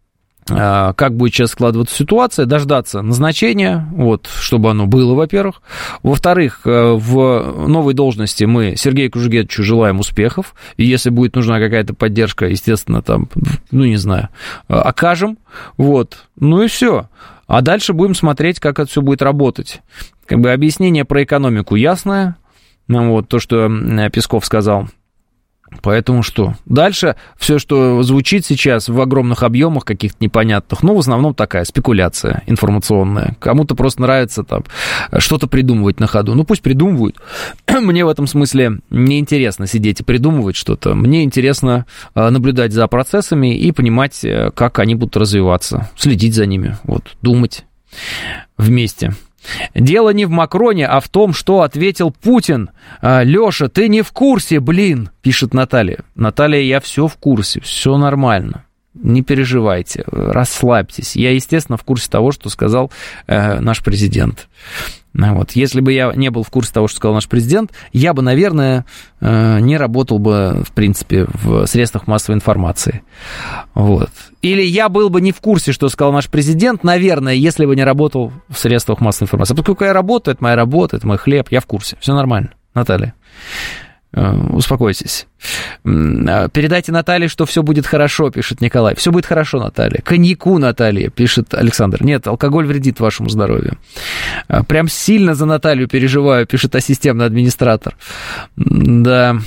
как будет сейчас складываться ситуация, дождаться назначения, вот, чтобы оно было, во-первых. Во-вторых, в новой должности мы Сергею Кужугетовичу желаем успехов, и если будет нужна какая-то поддержка, естественно, там, ну, не знаю, окажем, вот, ну и все. А дальше будем смотреть, как это все будет работать. Как бы объяснение про экономику ясное, ну, вот, то, что Песков сказал. Поэтому что? Дальше все, что звучит сейчас в огромных объемах каких-то непонятных, ну, в основном такая спекуляция информационная. Кому-то просто нравится там что-то придумывать на ходу. Ну, пусть придумывают. Мне в этом смысле не интересно сидеть и придумывать что-то. Мне интересно наблюдать за процессами и понимать, как они будут развиваться, следить за ними, вот, думать вместе. Дело не в Макроне, а в том, что ответил Путин. Леша, ты не в курсе, блин, пишет Наталья. Наталья, я все в курсе, все нормально. Не переживайте, расслабьтесь. Я, естественно, в курсе того, что сказал наш президент. Вот. Если бы я не был в курсе того, что сказал наш президент, я бы, наверное, не работал бы, в принципе, в средствах массовой информации. Вот. Или я был бы не в курсе, что сказал наш президент, наверное, если бы не работал в средствах массовой информации. А поскольку я работаю, это моя работа, это мой хлеб, я в курсе. Все нормально, Наталья. Успокойтесь. Передайте Наталье, что все будет хорошо, пишет Николай. Все будет хорошо, Наталья. Коньяку, Наталья, пишет Александр. Нет, алкоголь вредит вашему здоровью. Прям сильно за Наталью переживаю, пишет системный администратор. Да.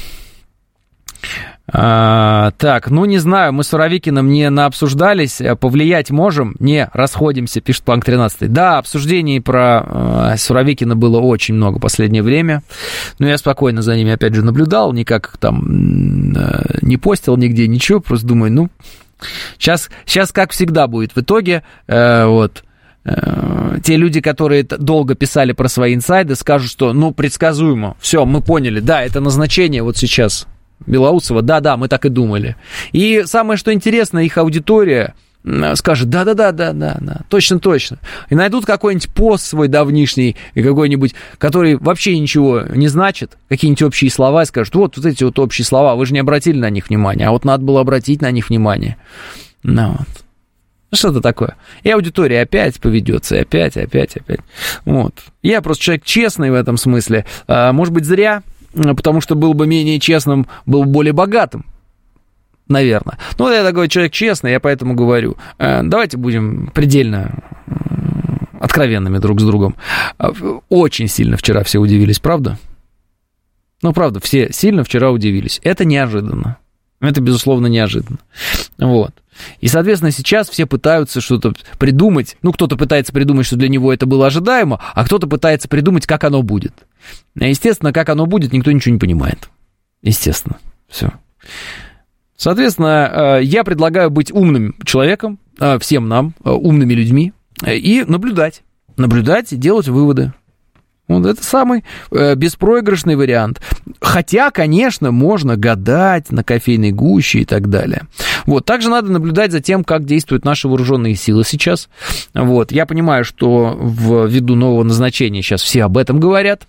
Так, ну не знаю, мы с Суровикиным не наобсуждались, повлиять можем? Не, расходимся, пишет Планк 13. Да, обсуждений про Суровикина было очень много в последнее время, но я спокойно за ними опять же наблюдал, никак там не постил нигде, ничего, просто думаю, ну, сейчас как всегда будет в итоге, вот. Те люди, которые долго писали про свои инсайды, скажут, что, ну, предсказуемо, все, мы поняли, да, это назначение вот сейчас Белоусова, да, мы так и думали. И самое, что интересно, их аудитория скажет, да, точно. И найдут какой-нибудь пост свой давнишний, какой-нибудь, который вообще ничего не значит, какие-нибудь общие слова, и скажут, вот эти вот общие слова, вы же не обратили на них внимания, а вот надо было обратить на них внимание. Ну вот. Что-то такое. И аудитория опять поведется, и опять. Вот. Я просто человек честный в этом смысле. Может быть, зря, потому что был бы менее честным, был бы более богатым, наверное. Но я такой человек честный, я поэтому говорю, давайте будем предельно откровенными друг с другом. Очень сильно вчера все удивились, правда? Ну, правда, все сильно вчера удивились. Это неожиданно. Это, безусловно, неожиданно. Вот. И, соответственно, сейчас все пытаются что-то придумать. Ну, кто-то пытается придумать, что для него это было ожидаемо, а кто-то пытается придумать, как оно будет. Естественно, как оно будет, никто ничего не понимает. Естественно. Все. Соответственно, я предлагаю быть умным человеком, всем нам, умными людьми, и наблюдать и делать выводы. Вот это самый беспроигрышный вариант. Хотя, конечно, можно гадать на кофейной гуще и так далее. Вот. Также надо наблюдать за тем, как действуют наши вооруженные силы сейчас. Вот. Я понимаю, что ввиду нового назначения сейчас все об этом говорят.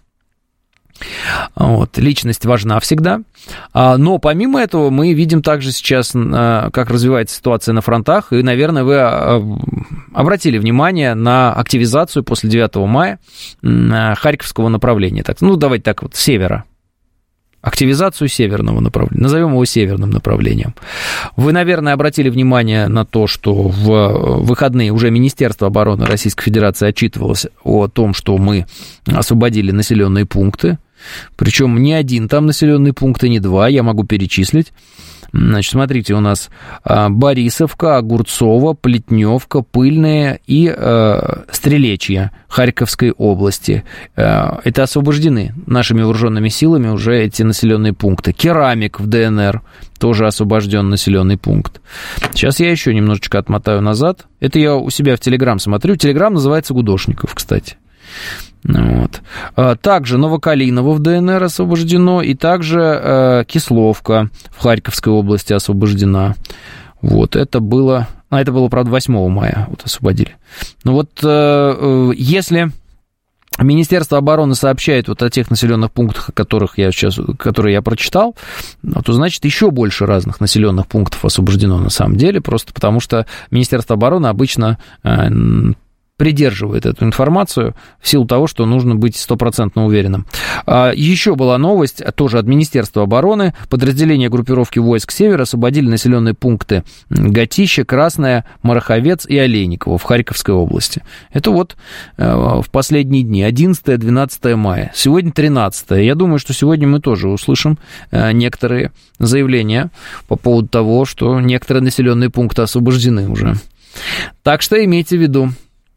Вот. Личность важна всегда. Но помимо этого мы видим также сейчас, как развивается ситуация на фронтах. И, наверное, вы обратили внимание на активизацию после 9 мая Харьковского направления. Давайте так вот, севера. Активизацию северного направления. Назовем его северным направлением. Вы, наверное, обратили внимание на то, что в выходные уже Министерство обороны Российской Федерации отчитывалось о том, что мы освободили населенные пункты. Причем не один там населенный пункт, и не два, я могу перечислить. Значит, смотрите, у нас Борисовка, Огурцово, Плетневка, Пыльная и Стрелечье Харьковской области. Это освобождены нашими вооруженными силами уже эти населенные пункты. Керамик в ДНР тоже освобожден населенный пункт. Сейчас я еще немножечко отмотаю назад. Это я у себя в Телеграм смотрю. Телеграм называется Гудошников, кстати. Вот. Также Новокалиново в ДНР освобождено, и также Кисловка в Харьковской области освобождена. Вот, это было, правда, 8 мая вот освободили. Ну вот, если Министерство обороны сообщает вот о тех населенных пунктах, которые я прочитал, то значит еще больше разных населенных пунктов освобождено на самом деле, просто потому что Министерство обороны обычно придерживает эту информацию в силу того, что нужно быть 100% уверенным. Еще была новость, тоже от Министерства обороны. Подразделения группировки войск «Север» освободили населенные пункты Гатище, Красное, Мараховец и Олейниково в Харьковской области. Это вот в последние дни, 11-12 мая. Сегодня 13. Я думаю, что сегодня мы тоже услышим некоторые заявления по поводу того, что некоторые населенные пункты освобождены уже. Так что имейте в виду.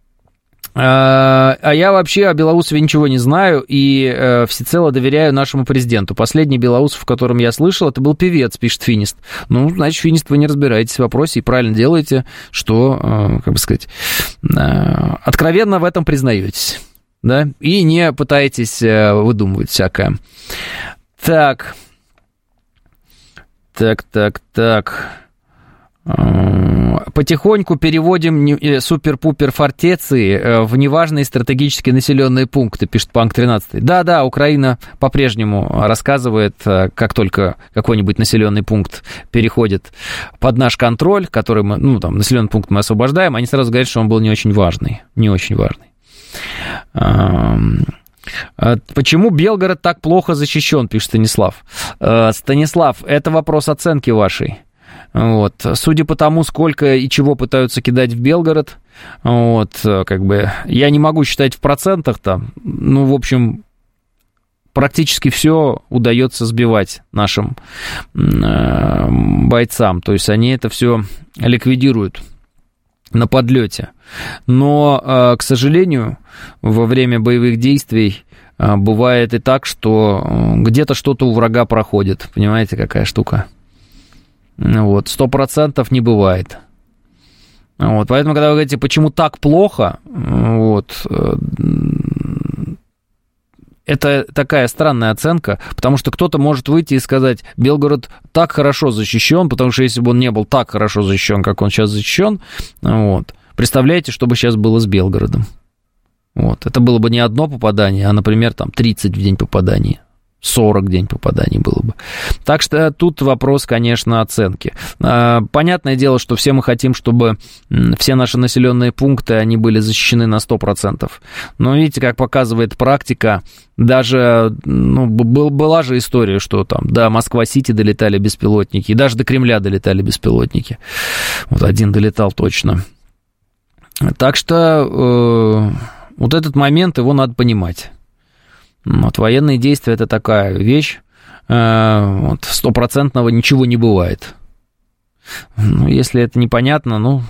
А я вообще о Белоусове ничего не знаю и всецело доверяю нашему президенту. Последний Белоусов, в котором я слышал, это был певец, пишет Финист. Ну, значит, Финист, вы не разбираетесь в вопросе и правильно делаете, что, как бы сказать, откровенно в этом признаетесь, да, и не пытаетесь выдумывать всякое. Так. Потихоньку переводим супер-пупер фортеции в неважные стратегические населенные пункты, пишет Панк 13. Да, Украина по-прежнему рассказывает, как только какой-нибудь населенный пункт переходит под наш контроль, который мы, населенный пункт мы освобождаем, они сразу говорят, что он был не очень важный. Почему Белгород так плохо защищен, пишет Станислав. Станислав, это вопрос оценки вашей. Вот. Судя по тому, сколько и чего пытаются кидать в Белгород, вот, как бы, я не могу считать в процентах там, в общем, практически все удается сбивать нашим бойцам, то есть они это все ликвидируют на подлете. Но, к сожалению, во время боевых действий бывает и так, что где-то что-то у врага проходит, понимаете, какая штука? Вот, 100% не бывает. Вот, поэтому, когда вы говорите, почему так плохо, вот, это такая странная оценка, потому что кто-то может выйти и сказать, Белгород так хорошо защищен, потому что если бы он не был так хорошо защищен, как он сейчас защищен, вот, представляете, что бы сейчас было с Белгородом. Вот, это было бы не одно попадание, а, например, там 30 в день попаданий. 40 в день попаданий было бы. Так что тут вопрос, конечно, оценки. Понятное дело, что все мы хотим, чтобы все наши населенные пункты, они были защищены на 100%. Но видите, как показывает практика, даже, была же история, что там до Москва-Сити долетали беспилотники, и даже до Кремля долетали беспилотники. Вот один долетал точно. Так что вот этот момент, его надо понимать. Вот, военные действия – это такая вещь, вот, 100% ничего не бывает. Если это непонятно,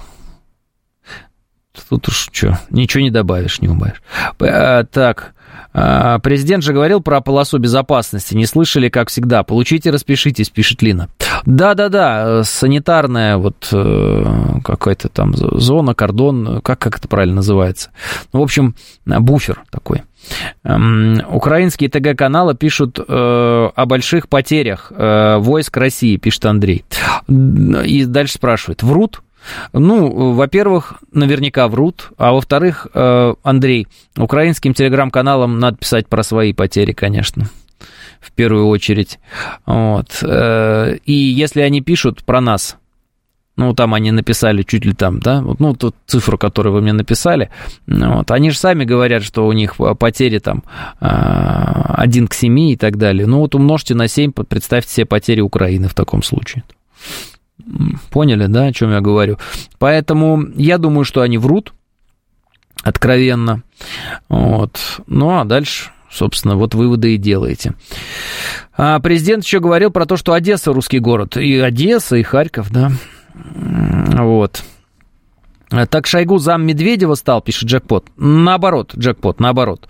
тут уж что, ничего не добавишь, не убавишь. Так, президент же говорил про полосу безопасности, не слышали, как всегда. Получите, распишитесь, пишет Лина. Да-да-да, санитарная вот какая-то там зона, кордон, как это правильно называется? В общем, буфер такой. Украинские ТГ-каналы пишут о больших потерях войск России, пишет Андрей. И дальше спрашивает, врут? Ну, во-первых, наверняка врут, а во-вторых, Андрей, украинским телеграм-каналам надо писать про свои потери, конечно, в первую очередь. Вот. И если они пишут про нас, ну, там они написали чуть ли там, да, ну, ту цифру, которую вы мне написали, вот, они же сами говорят, что у них потери там 1 к 7 и так далее. Ну, вот умножьте на 7, представьте себе потери Украины в таком случае. Поняли, да, о чем я говорю? Поэтому я думаю, что они врут откровенно. Вот. Ну, а дальше, собственно, вот выводы и делаете. А президент еще говорил про то, что Одесса русский город. И Одесса, и Харьков, да. Вот. Так Шойгу зам Медведева стал, пишет Джекпот. Наоборот, Джекпот, наоборот.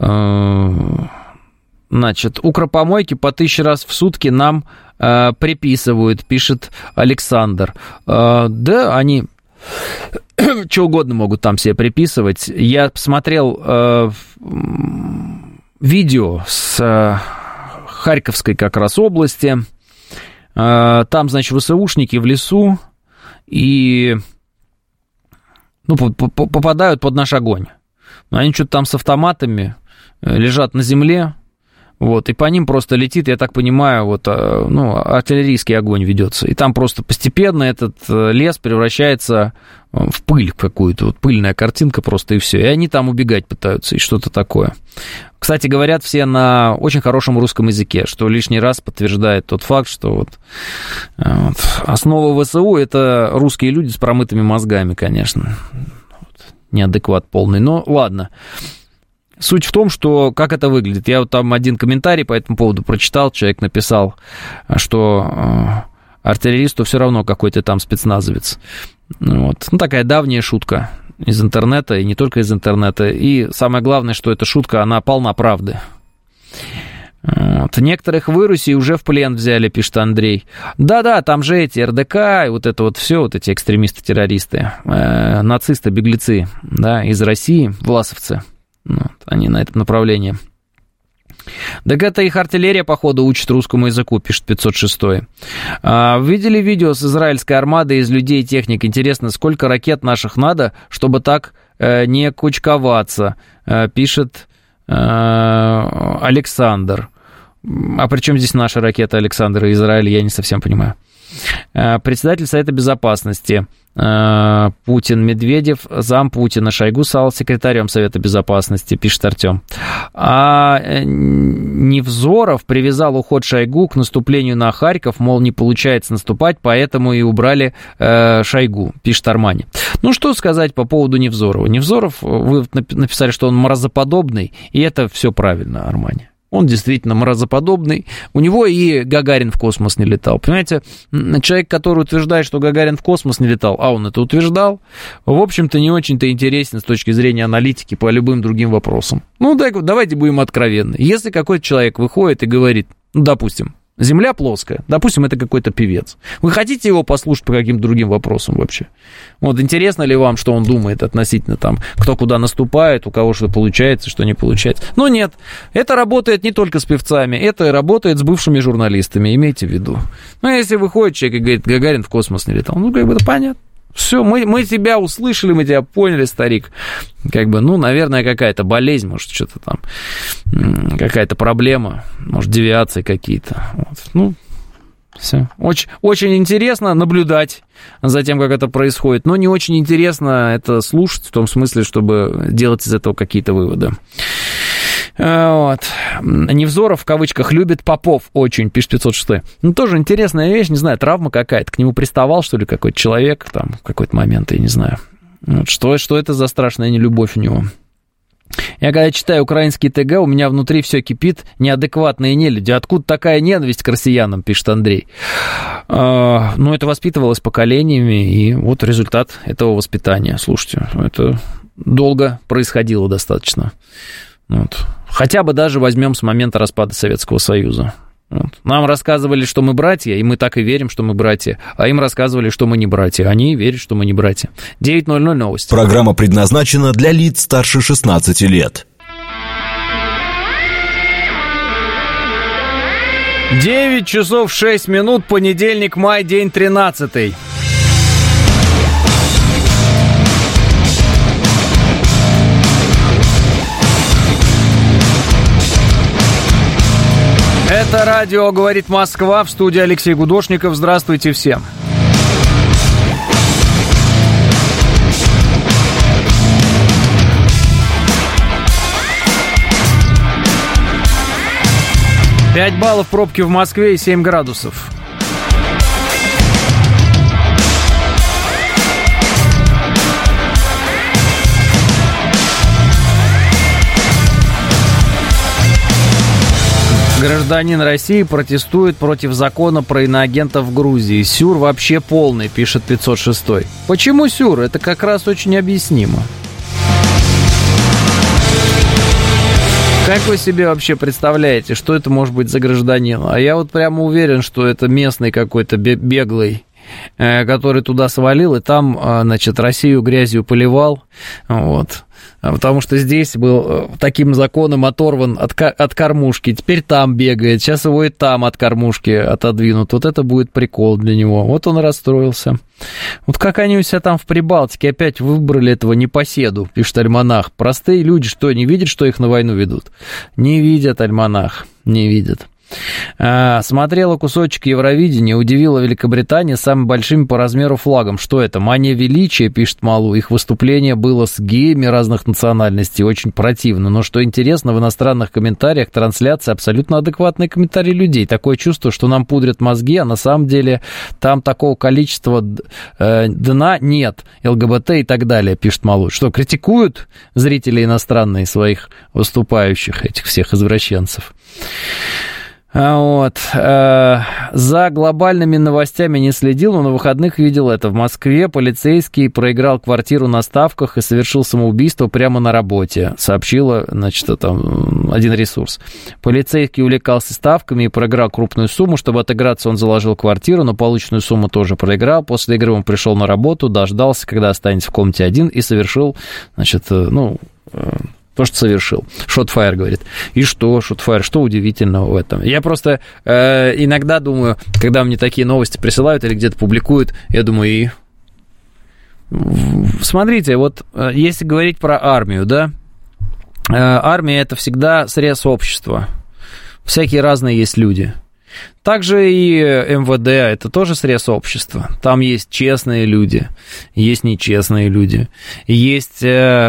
Значит, укропомойки по 1000 раз в сутки нам приписывают, пишет Александр. Да, они что угодно могут там себе приписывать. Я посмотрел видео с Харьковской как раз области. Там, значит, ВСУшники в лесу и попадают под наш огонь. Они что-то там с автоматами лежат на земле. Вот, и по ним просто летит, я так понимаю, вот, артиллерийский огонь ведется. И там просто постепенно этот лес превращается в пыль какую-то, вот пыльная картинка просто, и все. И они там убегать пытаются, и что-то такое. Кстати, говорят все на очень хорошем русском языке, что лишний раз подтверждает тот факт, что основа ВСУ – это русские люди с промытыми мозгами, конечно. Неадекват полный, но ладно. Суть в том, что как это выглядит. Я вот там один комментарий по этому поводу прочитал. Человек написал, что артиллеристу все равно какой-то там спецназовец. Вот. Ну, такая давняя шутка из интернета, и не только из интернета. И самое главное, что эта шутка, она полна правды. Вот. Некоторых в Ируси уже в плен взяли, пишет Андрей. Да-да, там же эти РДК, и вот это вот все, вот эти экстремисты-террористы, нацисты-беглецы, да, из России, власовцы. Вот, они на этом направлении. Так это их артиллерия, походу, учит русскому языку, пишет 506. Видели видео с израильской армадой из людей и техник? Интересно, сколько ракет наших надо, чтобы так не кучковаться, пишет Александр. А при чем здесь наши ракеты, Александр, и Израиль, я не совсем понимаю. Председатель Совета Безопасности Путин, Медведев, зам Путина, Шойгу стал секретарем Совета Безопасности, пишет Артем. А Невзоров привязал уход Шойгу к наступлению на Харьков, мол, не получается наступать, поэтому и убрали Шойгу, пишет Армани. Ну, что сказать по поводу Невзорова? Невзоров, вы написали, что он мразоподобный, и это все правильно, Армани. Он действительно мразоподобный. У него и Гагарин в космос не летал. Понимаете, человек, который утверждает, что Гагарин в космос не летал, а он это утверждал, в общем-то, не очень-то интересен с точки зрения аналитики по любым другим вопросам. Ну, давайте будем откровенны. Если какой-то человек выходит и говорит, ну, допустим, Земля плоская, допустим, это какой-то певец. Вы хотите его послушать по каким-то другим вопросам вообще? Вот интересно ли вам, что он думает относительно там, кто куда наступает, у кого что получается, что не получается? Но нет, это работает не только с певцами, это работает с бывшими журналистами, имейте в виду. Ну, если выходит человек и говорит, Гагарин в космос не летал, ну, как бы это понятно. Все, мы тебя услышали, мы тебя поняли, старик. Как бы, ну, наверное, какая-то болезнь, может, что-то там, какая-то проблема, может, девиации какие-то. Вот. Ну, все. Очень, очень интересно наблюдать за тем, как это происходит, но не очень интересно это слушать, в том смысле, чтобы делать из этого какие-то выводы. Вот. Невзоров, в кавычках, любит попов очень, пишет 506. Ну, тоже интересная вещь, не знаю, травма какая-то. К нему приставал, что ли, какой-то человек там в какой-то момент, я не знаю. Вот. Что это за страшная нелюбовь у него? Я когда читаю украинский ТГ, у меня внутри все кипит, неадекватные нелюди. Откуда такая ненависть к россиянам, пишет Андрей. Ну, это воспитывалось поколениями, и вот результат этого воспитания. Слушайте, это долго происходило достаточно. Вот. Хотя бы даже возьмем с момента распада Советского Союза. Вот. Нам рассказывали, что мы братья, и мы так и верим, что мы братья. А им рассказывали, что мы не братья. Они верят, что мы не братья. 9:00 новости. Программа предназначена для лиц старше 16 лет. 9 часов 6 минут, понедельник, май, день 13. Это радио «Говорит Москва», в студии Алексей Гудошников. Здравствуйте всем. Пять баллов пробки в Москве и 7 градусов. Гражданин России протестует против закона про иноагентов в Грузии. Сюр вообще полный, пишет 506. Почему сюр? Это как раз очень объяснимо. Как вы себе вообще представляете, что это может быть за гражданин? А я вот прямо уверен, что это местный какой-то беглый, который туда свалил, и там, значит, Россию грязью поливал, вот. Потому что здесь был таким законом оторван от кормушки, теперь там бегает, сейчас его и там от кормушки отодвинут. Вот это будет прикол для него. Вот он расстроился. Вот как они у себя там в Прибалтике опять выбрали этого непоседу, пишет Альманах. Простые люди что, не видят, что их на войну ведут? Не видят, Альманах, не видят. Смотрела кусочек Евровидения, удивила Великобритания самым большим по размеру флагом. Что это? Мания величия, пишет Малу. Их выступление было с геями разных национальностей, очень противно. Но что интересно, в иностранных комментариях трансляции абсолютно адекватные комментарии людей. Такое чувство, что нам пудрят мозги, а на самом деле там такого количества дна нет, ЛГБТ и так далее, пишет Малу. Что, критикуют зрители иностранные своих выступающих, этих всех извращенцев? Вот. За глобальными новостями не следил, но на выходных видел это. В Москве полицейский проиграл квартиру на ставках и совершил самоубийство прямо на работе, сообщила, значит, там один ресурс. Полицейский увлекался ставками и проиграл крупную сумму. Чтобы отыграться, он заложил квартиру, но полученную сумму тоже проиграл. После игры он пришел на работу, дождался, когда останется в комнате один, и совершил, значит, то, что совершил. Шотфайр говорит. И что, Шотфайр, что удивительного в этом? Я просто иногда думаю, когда мне такие новости присылают или где-то публикуют, я думаю, смотрите, вот если говорить про армию, да, армия – это всегда срез общества. Всякие разные есть люди. Также и МВД – это тоже срез общества. Там есть честные люди, есть нечестные люди, есть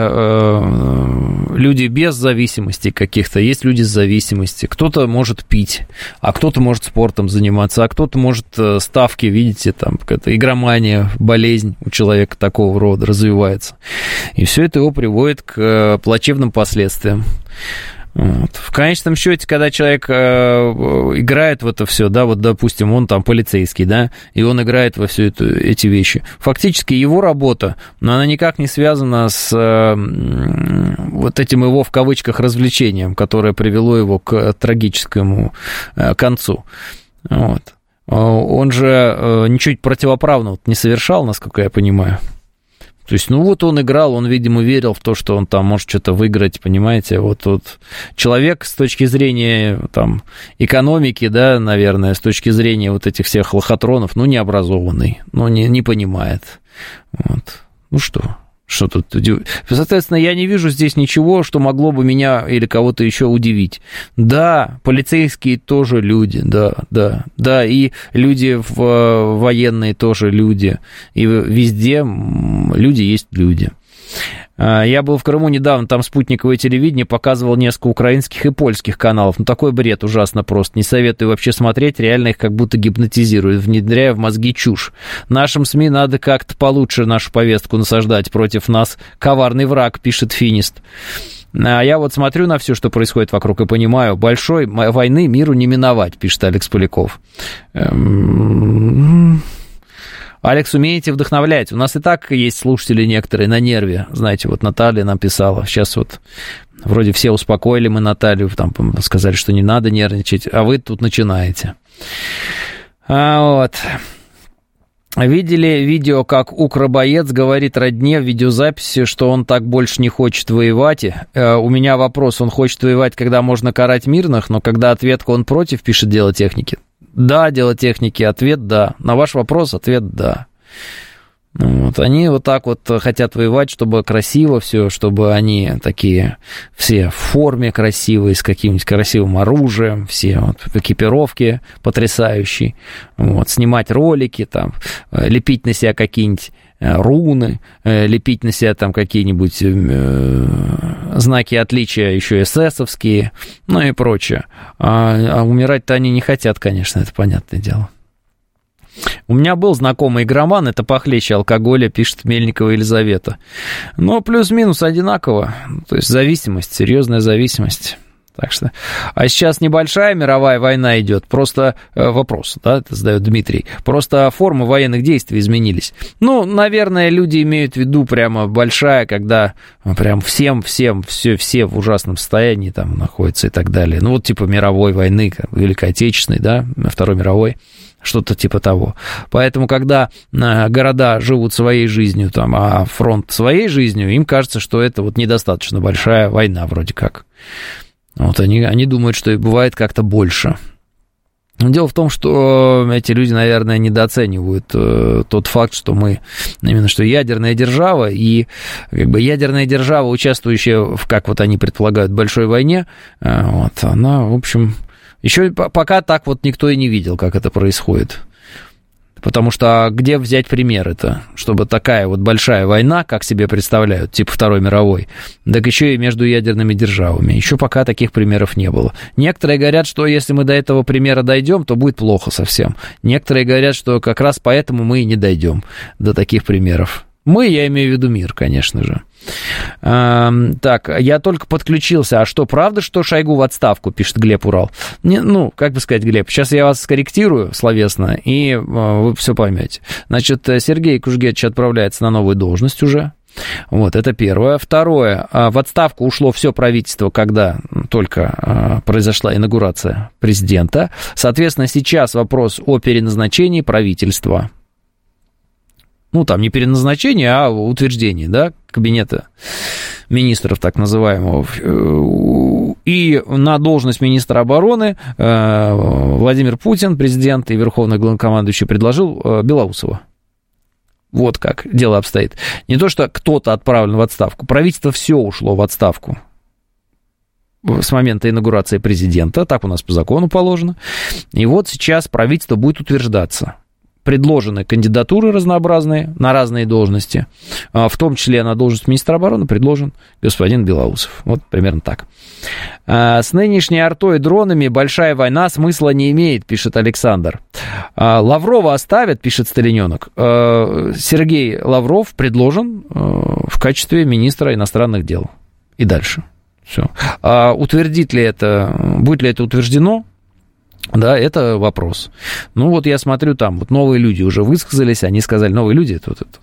люди без зависимостей каких-то, есть люди с зависимостью. Кто-то может пить, а кто-то может спортом заниматься, а кто-то может ставки, видите, там какая-то игромания, болезнь у человека такого рода развивается. И все это его приводит к плачевным последствиям. Вот. В конечном счете, когда человек играет в это все, да, вот, допустим, он там полицейский, да, и он играет во все эти вещи, фактически его работа, но она никак не связана с вот этим его, в кавычках, развлечением, которое привело его к трагическому концу. Вот. Он же ничего противоправного не совершал, насколько я понимаю. То есть, ну вот он играл, он, видимо, верил в то, что он там может что-то выиграть, понимаете, вот человек с точки зрения там экономики, да, наверное, с точки зрения вот этих всех лохотронов, ну, необразованный, ну, не понимает, вот, ну что тут? Соответственно, я не вижу здесь ничего, что могло бы меня или кого-то еще удивить. Да, полицейские тоже люди, да, и люди военные тоже люди, и везде люди есть люди. Я был в Крыму недавно, там спутниковое телевидение показывал несколько украинских и польских каналов. Ну, такой бред ужасно просто. Не советую вообще смотреть, реально их как будто гипнотизируют, внедряя в мозги чушь. Нашим СМИ надо как-то получше нашу повестку насаждать. Против нас коварный враг, пишет Финист. А я вот смотрю на все, что происходит вокруг, и понимаю, большой войны миру не миновать, пишет Алекс Поляков. Алекс, умеете вдохновлять? У нас и так есть слушатели некоторые на нерве. Знаете, вот Наталья нам писала. Сейчас вот вроде все успокоили мы Наталью, там сказали, что не надо нервничать, а вы тут начинаете. Вот. Видели видео, как укробоец говорит родне в видеозаписи, что он так больше не хочет воевать? У меня вопрос, он хочет воевать, когда можно карать мирных, но когда ответка он против, пишет Дело техники. Да, Дело техники, ответ да. На ваш вопрос ответ да. Вот, они вот так вот хотят воевать, чтобы красиво все, чтобы они такие все в форме красивые, с каким-нибудь красивым оружием, все вот в экипировке потрясающей, вот, снимать ролики, там, лепить на себя какие-нибудь руны, лепить на себя там какие-нибудь знаки отличия еще эсэсовские, ну и прочее. А умирать-то они не хотят, конечно, это понятное дело. У меня был знакомый игроман, это похлеще алкоголя, пишет Мельникова Елизавета. Но плюс-минус одинаково, то есть зависимость, серьезная зависимость. Так что, а сейчас небольшая мировая война идет, просто вопрос, да, это задает Дмитрий, просто формы военных действий изменились. Ну, наверное, люди имеют в виду прямо большая, когда прям все в ужасном состоянии там находятся и так далее. Ну, вот типа мировой войны, Великой Отечественной, да, Второй мировой. Что-то типа того. Поэтому, когда города живут своей жизнью, там, а фронт своей жизнью, им кажется, что это вот недостаточно большая война вроде как. Вот они думают, что и бывает как-то больше. Дело в том, что эти люди, наверное, недооценивают тот факт, что мы именно что ядерная держава, и как бы ядерная держава, участвующая в, как вот они предполагают, большой войне, вот, она, в общем... Еще пока так вот никто и не видел, как это происходит. Потому что где взять примеры-то, чтобы такая вот большая война, как себе представляют, типа Второй мировой, так еще и между ядерными державами. Еще пока таких примеров не было. Некоторые говорят, что если мы до этого примера дойдем, то будет плохо совсем. Некоторые говорят, что как раз поэтому мы и не дойдем до таких примеров. Мы, я имею в виду мир, конечно же. Так, я только подключился. А что, правда, что Шойгу в отставку, пишет Глеб Урал? Ну, как бы сказать, Глеб, сейчас я вас скорректирую словесно, и вы все поймете. Значит, Сергей Кужгетович отправляется на новую должность уже. Вот, это первое. Второе, в отставку ушло все правительство, когда только произошла инаугурация президента. Соответственно, сейчас вопрос о переназначении правительства. Ну, там не переназначение, а утверждение, да, кабинета министров, так называемого. И на должность министра обороны Владимир Путин, президент и верховный главнокомандующий, предложил Белоусова. Вот как дело обстоит. Не то, что кто-то отправлен в отставку, правительство все ушло в отставку с момента инаугурации президента, так у нас по закону положено. И вот сейчас правительство будет утверждаться. Предложены кандидатуры разнообразные на разные должности, в том числе на должность министра обороны предложен господин Белоусов. Вот примерно так. С нынешней артой и дронами большая война смысла не имеет, пишет Александр. Лаврова оставят, пишет Сталиненок. Сергей Лавров предложен в качестве министра иностранных дел. И дальше. Все. Утвердит ли это, будет ли это утверждено? Да, это вопрос. Ну, вот я смотрю, там вот новые люди уже высказались, они сказали, новые люди, это вот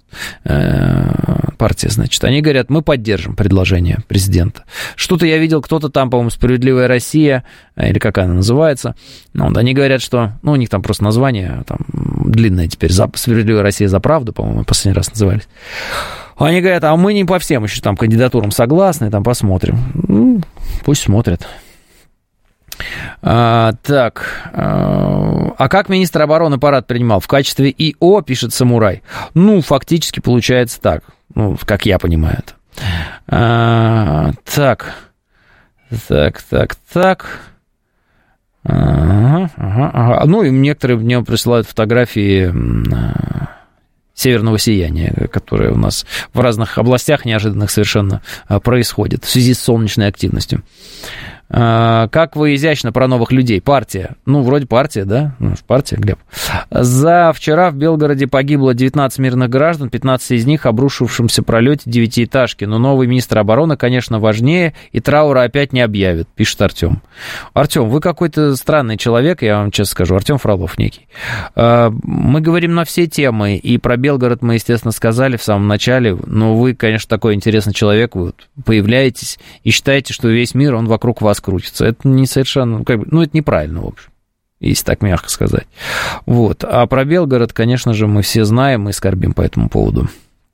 партия, значит, они говорят, мы поддержим предложение президента. Что-то я видел, кто-то там, по-моему, «Справедливая Россия», или как она называется, ну, вот они говорят, что, ну, у них там просто название там длинное теперь, «Справедливая Россия за правду», по-моему, последний раз назывались. Они говорят, а мы не по всем еще там кандидатурам согласны, там посмотрим. Ну, пусть смотрят. Так, а как министр обороны парад принимал? В качестве ИО, пишет Самурай. Ну, фактически получается так, ну, как я понимаю это. Так. Ага. Ну, и некоторые мне присылают фотографии северного сияния, которое у нас в разных областях неожиданных совершенно происходит в связи с солнечной активностью. Как вы изящно про новых людей. Партия. Ну, вроде партия, да? Партия, Глеб. За вчера в Белгороде погибло 19 мирных граждан, 15 из них обрушившемся пролете девятиэтажки. Но новый министр обороны, конечно, важнее, и траура опять не объявит, пишет Артем. Артем, вы какой-то странный человек, я вам честно скажу. Артем Фролов некий. Мы говорим на все темы, и про Белгород мы, естественно, сказали в самом начале, но вы, конечно, такой интересный человек, вы вот появляетесь и считаете, что весь мир, он вокруг вас крутится. Это не совершенно, это неправильно, в общем, если так мягко сказать. Вот. А про Белгород, конечно же, мы все знаем и скорбим по этому поводу.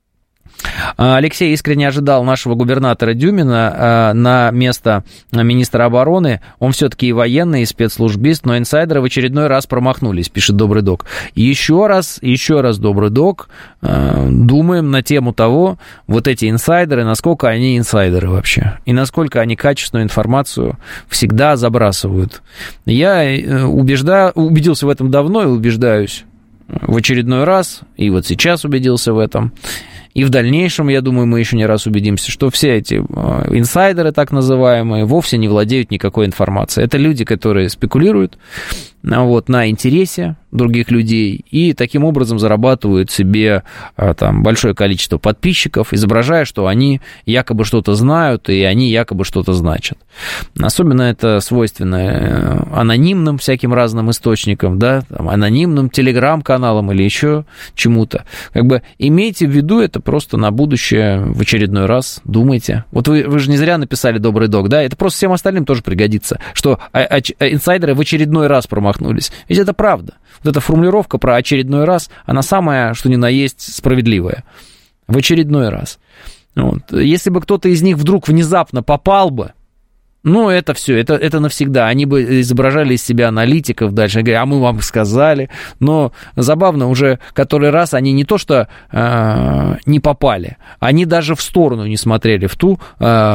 Алексей искренне ожидал нашего губернатора Дюмина на место министра обороны. Он все-таки и военный, и спецслужбист, но инсайдеры в очередной раз промахнулись, пишет Добрый Док. Еще раз, Добрый Док, думаем на тему того, вот эти инсайдеры, насколько они инсайдеры вообще, и насколько они качественную информацию всегда забрасывают. Я убедился в этом давно и убеждаюсь в очередной раз, и вот сейчас убедился в этом. И в дальнейшем, я думаю, мы еще не раз убедимся, что все эти инсайдеры, так называемые, вовсе не владеют никакой информацией. Это люди, которые спекулируют на интересе других людей и таким образом зарабатывают себе большое количество подписчиков, изображая, что они якобы что-то знают и они якобы что-то значат. Особенно это свойственно анонимным всяким разным источникам, анонимным телеграм-каналам или еще чему-то. Имейте в виду это просто на будущее в очередной раз, думайте. Вот вы же не зря написали «Добрый Док», да? Это просто всем остальным тоже пригодится, что инсайдеры в очередной раз промахнулись. Ведь это правда. Вот эта формулировка про очередной раз, она самая, что ни на есть, справедливая. В очередной раз. Вот. Если бы кто-то из них вдруг внезапно попал бы, это все, это навсегда. Они бы изображали из себя аналитиков дальше, говорят, а мы вам сказали. Но забавно, уже который раз они не то что не попали, они даже в сторону не смотрели, в ту,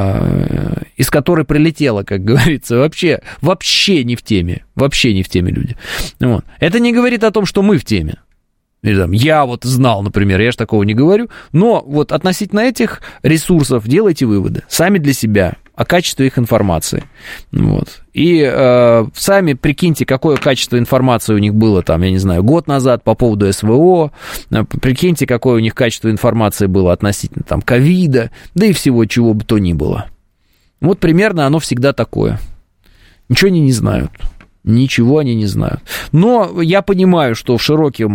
из которой прилетело, как говорится. Вообще не в теме. Вообще не в теме люди. Вот. Это не говорит о том, что мы в теме. Или я знал, например, я же такого не говорю. Но относительно этих ресурсов делайте выводы сами для себя о качестве их информации. Вот. И сами прикиньте, какое качество информации у них было, год назад по поводу СВО, прикиньте, какое у них качество информации было относительно ковида, да и всего, чего бы то ни было. Вот примерно оно всегда такое. Ничего они не знают. Ничего они не знают. Но я понимаю, что в широких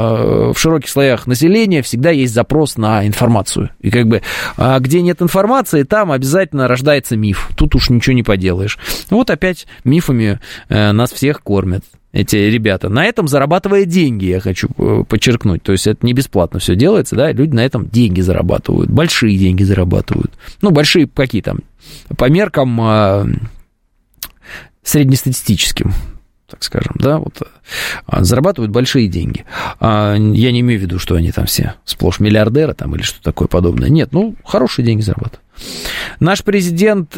слоях населения всегда есть запрос на информацию. И где нет информации, там обязательно рождается миф. Тут уж ничего не поделаешь. Вот опять мифами нас всех кормят эти ребята. На этом зарабатывая деньги, я хочу подчеркнуть. То есть это не бесплатно все делается, да, люди на этом деньги зарабатывают. Большие деньги зарабатывают. Большие какие там? По среднестатистическим, так скажем, да, зарабатывают большие деньги. Я не имею в виду, что они там все сплошь миллиардеры или что такое подобное. Нет, хорошие деньги зарабатывают. Наш президент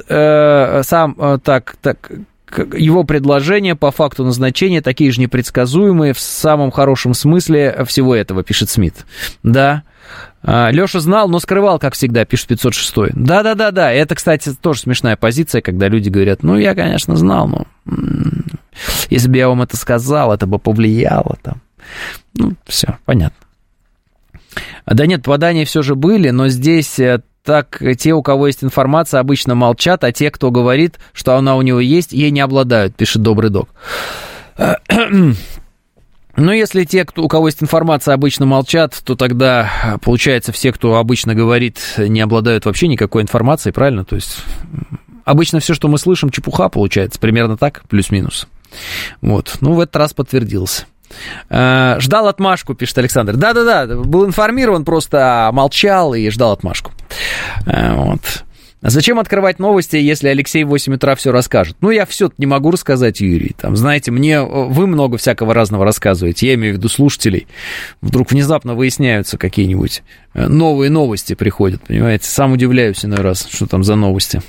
его предложения по факту назначения такие же непредсказуемые в самом хорошем смысле всего этого, пишет Смит. Да. Леша знал, но скрывал, как всегда, пишет 506. Да. Это, кстати, тоже смешная позиция, когда люди говорят, я, конечно, знал, но если бы я вам это сказал, это бы повлияло там. Все, понятно. Да нет, попадания все же были, но здесь так те, у кого есть информация, обычно молчат, а те, кто говорит, что она у него есть, ей не обладают, пишет Добрый Док. Если те, у кого есть информация, обычно молчат, то тогда, получается, все, кто обычно говорит, не обладают вообще никакой информацией, правильно? То есть обычно все, что мы слышим, чепуха, получается, примерно так, плюс-минус. В этот раз подтвердился. Ждал отмашку, пишет Александр. Да, был информирован, просто молчал и ждал отмашку. Зачем открывать новости, если Алексей в 8 утра все расскажет? Я все не могу рассказать, Юрий. Знаете, вы много всякого разного рассказываете, я имею в виду слушателей. Вдруг внезапно выясняются какие-нибудь новые новости приходят, понимаете? Сам удивляюсь иной раз, что там за новости.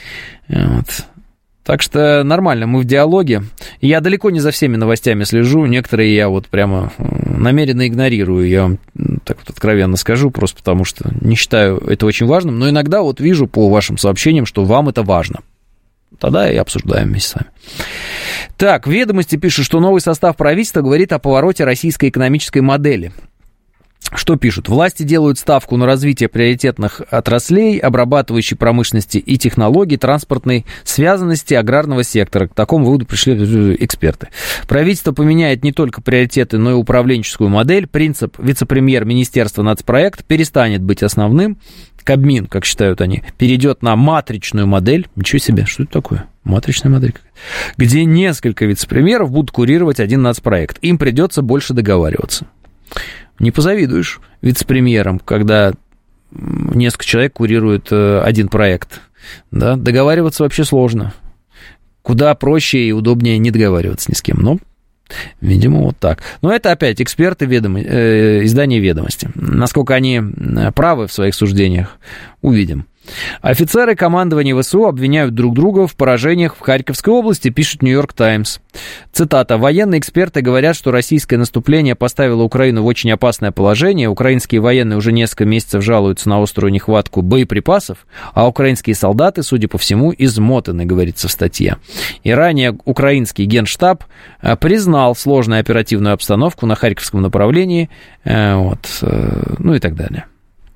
Так что нормально, мы в диалоге. Я далеко не за всеми новостями слежу, некоторые я прямо намеренно игнорирую, я вам так откровенно скажу, просто потому что не считаю это очень важным, но иногда вижу по вашим сообщениям, что вам это важно. тогда и обсуждаем вместе с вами. Так, «Ведомости» пишут, что новый состав правительства говорит о повороте российской экономической модели. Что пишут? Власти делают ставку на развитие приоритетных отраслей, обрабатывающей промышленности и технологий, транспортной связанности аграрного сектора. К такому выводу пришли эксперты. Правительство поменяет не только приоритеты, но и управленческую модель. Принцип вице-премьер-министерства нацпроект перестанет быть основным. Кабмин, как считают они, перейдет на матричную модель. Ничего себе, что это такое? Матричная модель. Где несколько вице-премьеров будут курировать один нацпроект. Им придется больше договариваться. Не позавидуешь вице-премьерам, когда несколько человек курируют один проект. Да? Договариваться вообще сложно. Куда проще и удобнее не договариваться ни с кем. Но, видимо, вот так. Но это опять эксперты издания «Ведомости». Насколько они правы в своих суждениях, увидим. Офицеры командования ВСУ обвиняют друг друга в поражениях в Харьковской области, пишет «Нью-Йорк Таймс». Цитата. «Военные эксперты говорят, что российское наступление поставило Украину в очень опасное положение. Украинские военные уже несколько месяцев жалуются на острую нехватку боеприпасов, а украинские солдаты, судя по всему, измотаны», говорится в статье. И ранее украинский генштаб признал сложную оперативную обстановку на Харьковском направлении, ну и так далее.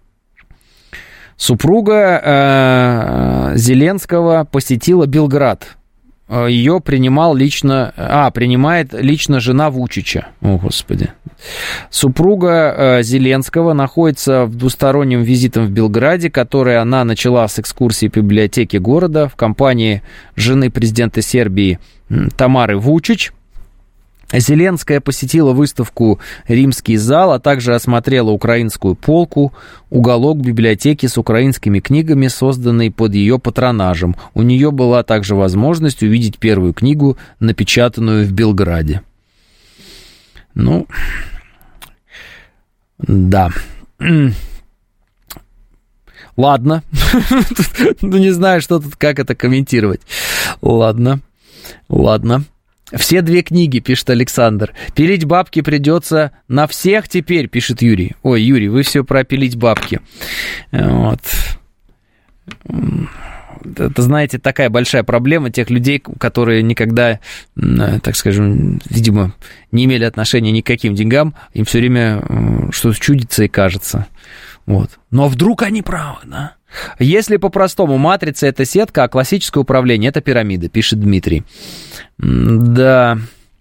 Супруга Зеленского посетила Белград. Ее принимает лично жена Вучича. О, Господи. Супруга Зеленского находится в двустороннем визите в Белграде, который она начала с экскурсии по библиотеке города в компании жены президента Сербии Тамары Вучич. Зеленская посетила выставку «Римский зал», а также осмотрела украинскую полку, уголок библиотеки с украинскими книгами, созданной под ее патронажем. У нее была также возможность увидеть первую книгу, напечатанную в Белграде. Ну, да. Ладно. Не знаю, что тут, как это комментировать. Ладно. Все 2 книги, пишет Александр. Пилить бабки придется на всех теперь, пишет Юрий. Ой, Юрий, вы все про пилить бабки. Вот. Это, знаете, такая большая проблема тех людей, которые никогда, так скажем, видимо, не имели отношения ни к каким деньгам. Им все время что-то чудится и кажется. Вот. Но вдруг они правы, да? Если по-простому, матрица – это сетка, а классическое управление – это пирамида, пишет Дмитрий. Да,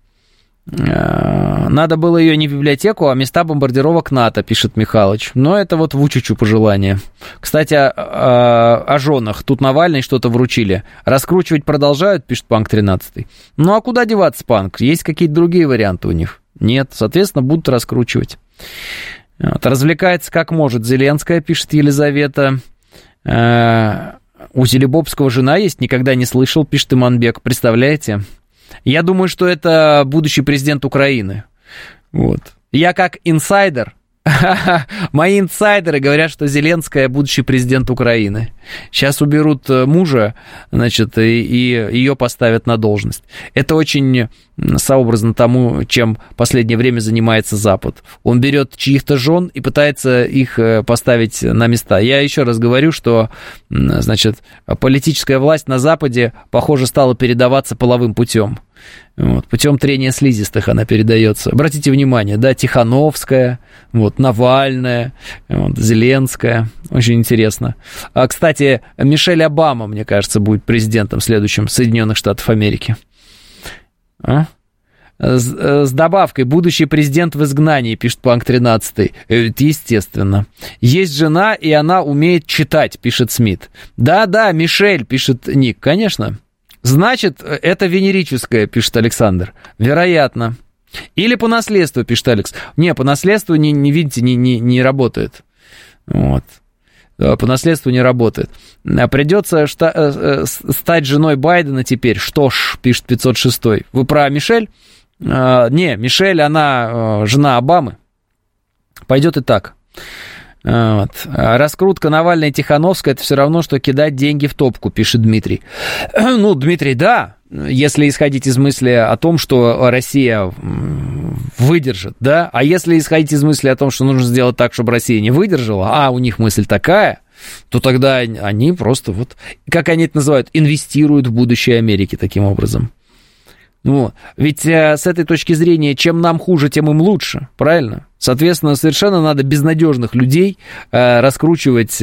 надо было ее не в библиотеку, а места бомбардировок НАТО, пишет Михалыч. Но это вот Вучичу пожелание. Кстати, о женах. Тут Навальный что-то вручили. Раскручивать продолжают, пишет Панк 13. Ну а куда деваться, Панк? Есть какие-то другие варианты у них? Нет, соответственно, будут раскручивать. Вот, развлекается как может Зеленская, пишет Елизавета. У Зелебобского жена есть, никогда не слышал, пишет Иманбек. Представляете? Я думаю, что это будущий президент Украины. Вот. Я как инсайдер. Мои инсайдеры говорят, что Зеленская будущий президент Украины. Сейчас уберут мужа, значит, и ее поставят на должность. Это очень сообразно тому, чем в последнее время занимается Запад. Он берет чьих-то жен и пытается их поставить на места. Я еще раз говорю, что, значит, политическая власть на Западе, похоже, стала передаваться половым путем. Вот, путем трения слизистых она передается. Обратите внимание, да, Тихановская, вот, Навальная, вот, Зеленская. Очень интересно. Кстати, Мишель Обама, мне кажется, будет президентом следующим Соединенных Штатов Америки. С добавкой «Будущий президент в изгнании», пишет Панк 13. Естественно. Есть жена, и она умеет читать, пишет Смит. Да-да, Мишель, пишет Ник, конечно. Значит, это венерическое, пишет Александр. Вероятно. Или по наследству, пишет Алекс. Не, по наследству, видите, не работает. Вот. По наследству не работает. Придется стать женой Байдена теперь. Что ж, пишет 506. Вы про Мишель? Не, Мишель, она жена Обамы. Пойдет и так. Вот. Раскрутка Навальной и Тихановская — это все равно, что кидать деньги в топку, пишет Дмитрий. Ну, Дмитрий, да, если исходить из мысли о том, что Россия выдержит, да, а если исходить из мысли о том, что нужно сделать так, чтобы Россия не выдержала, а у них мысль такая, то тогда они просто вот, как они это называют, инвестируют в будущее Америки таким образом. Ну, ведь с этой точки зрения, чем нам хуже, тем им лучше, правильно? Соответственно, совершенно надо безнадежных людей раскручивать,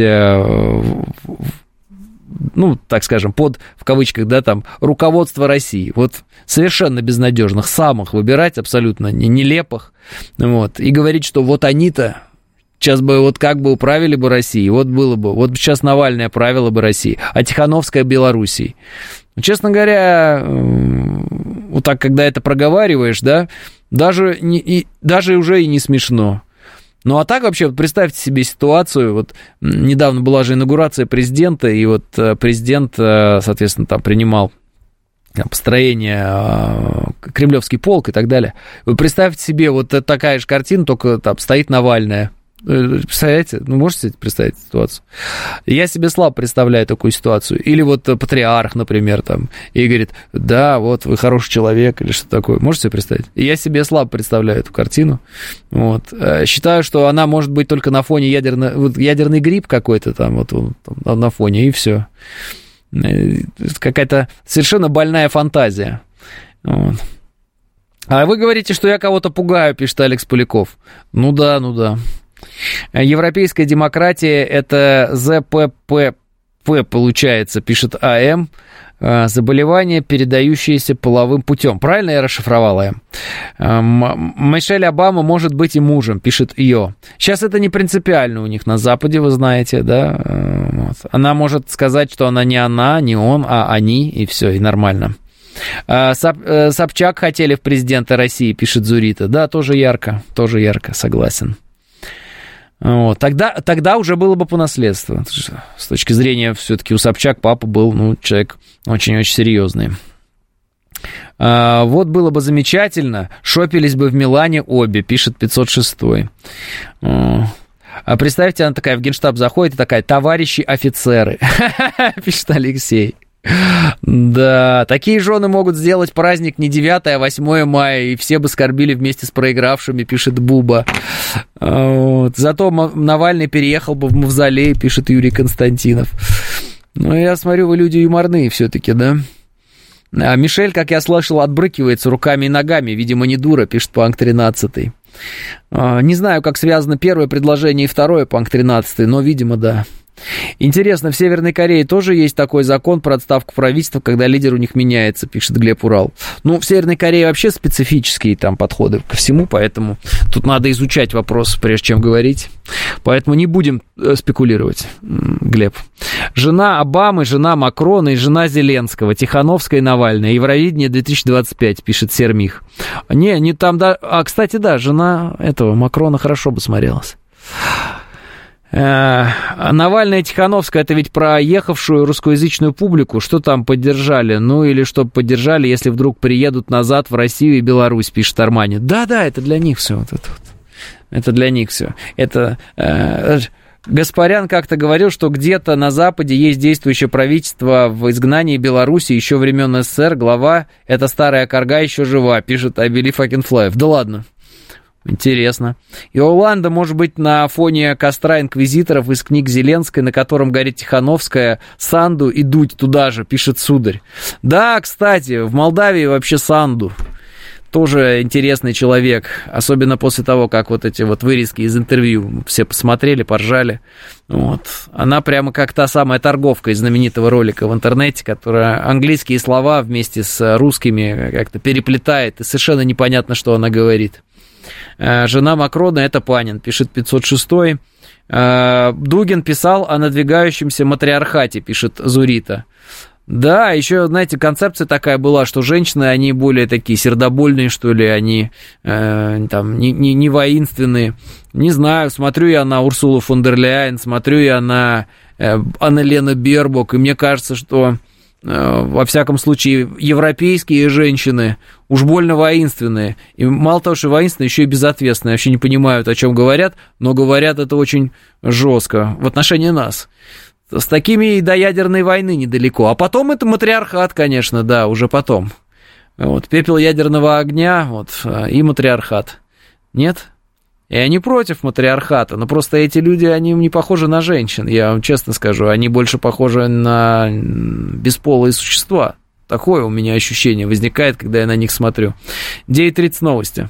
ну, так скажем, под, в кавычках, да, там, руководство России. Вот совершенно безнадежных, самых выбирать, абсолютно нелепых, вот, и говорить, что вот они-то сейчас бы вот как бы управили бы Россией, вот было бы, вот сейчас Навальное правило бы Россией, а Тихановская Белоруссией. Честно говоря, вот так, когда это проговариваешь, да, даже уже и не смешно. Ну, а так вообще, вот представьте себе ситуацию, вот недавно была же инаугурация президента, и вот президент, соответственно, там принимал построение, Кремлевский полк и так далее. Вы представьте себе, вот такая же картина, только там стоит Навальная. Представляете? Ну, можете себе представить ситуацию? Я себе слабо представляю такую ситуацию. Или вот патриарх, например, там, и говорит, да, вот вы хороший человек, или что такое. Можете себе представить? Я себе слабо представляю эту картину. Вот. Считаю, что она может быть только на фоне ядерный гриб какой-то там, вот там, на фоне, и все. Какая-то совершенно больная фантазия. Вот. А вы говорите, что я кого-то пугаю, пишет Алекс Поляков. Ну да. Европейская демократия — это ЗППП, получается, пишет АМ. Заболевание, передающееся половым путем. Правильно я расшифровал, АМ? Мишель Обама может быть и мужем, пишет Йо. Сейчас это не принципиально у них на Западе, вы знаете, да? Вот. Она может сказать, что она, не он, а они, и все, и нормально. Собчак хотели в президенты России, пишет Зурита. Да, тоже ярко, согласен. Вот. Тогда уже было бы по наследству. С точки зрения, все-таки у Собчак папа был, человек очень-очень серьезный. Вот было бы замечательно, шопились бы в Милане обе, пишет 506-й. А представьте, она такая в Генштаб заходит и такая, товарищи офицеры, пишет Алексей. Да, такие жены могут сделать праздник не 9, а 8 мая, и все бы скорбили вместе с проигравшими, пишет Буба. Вот. Зато Навальный переехал бы в мавзолей, пишет Юрий Константинов. Ну, я смотрю, вы люди юморные все-таки, да? А Мишель, как я слышал, отбрыкивается руками и ногами, видимо, не дура, пишет Панк 13. Не знаю, как связано первое предложение и второе, Панк 13, но, видимо, да. Интересно, в Северной Корее тоже есть такой закон про отставку правительства, когда лидер у них меняется, пишет Глеб Урал. Ну, в Северной Корее вообще специфические там подходы ко всему, поэтому тут надо изучать вопрос, прежде чем говорить. Поэтому не будем спекулировать, Глеб. Жена Обамы, жена Макрона и жена Зеленского, Тихановская и Навальная. Евровидение 2025, пишет Сермих. Не там, да. А, кстати, да, жена этого Макрона хорошо бы смотрелась. Навальная и Тихановская, это ведь про ехавшую русскоязычную публику. Что там поддержали? Ну, или что поддержали, если вдруг приедут назад в Россию и Беларусь, пишет Армани. Да, это для них все. Вот это вот. Это для них все. Это... Гаспарян как-то говорил, что где-то на Западе есть действующее правительство в изгнании Беларуси еще времен СССР. Глава, эта старая корга еще жива, пишет I Believe I Can Fly. Да ладно. Интересно. Иоланда, может быть, на фоне костра инквизиторов из книг Зеленской, на котором горит Тихановская, Санду и Дудь туда же, пишет Сударь. Да, кстати, в Молдавии вообще Санду. Тоже интересный человек, особенно после того, как вот эти вот вырезки из интервью все посмотрели, поржали. Вот. Она прямо как та самая торговка из знаменитого ролика в интернете, которая английские слова вместе с русскими как-то переплетает, и совершенно непонятно, что она говорит. Жена Макрона — это Панин, пишет 506-й. Дугин писал о надвигающемся матриархате, пишет Зурита. Да, еще, знаете, концепция такая была, что женщины, они более такие сердобольные, что ли, они там не воинственные. Не знаю, смотрю я на Урсулу фон дер Ляйен, смотрю я на Анна-Лена Бербок, и мне кажется, что, во всяком случае, европейские женщины уж больно воинственные. И мало того, что воинственные, еще и безответственные, вообще не понимают, о чем говорят, но говорят это очень жестко в отношении нас. С такими и до ядерной войны недалеко. А потом это матриархат, конечно, да, уже потом. Вот, пепел ядерного огня, вот, и матриархат. Нет? И они против матриархата, но просто эти люди, они не похожи на женщин, я вам честно скажу, они больше похожи на бесполые существа. Такое у меня ощущение возникает, когда я на них смотрю. 9:30 новости.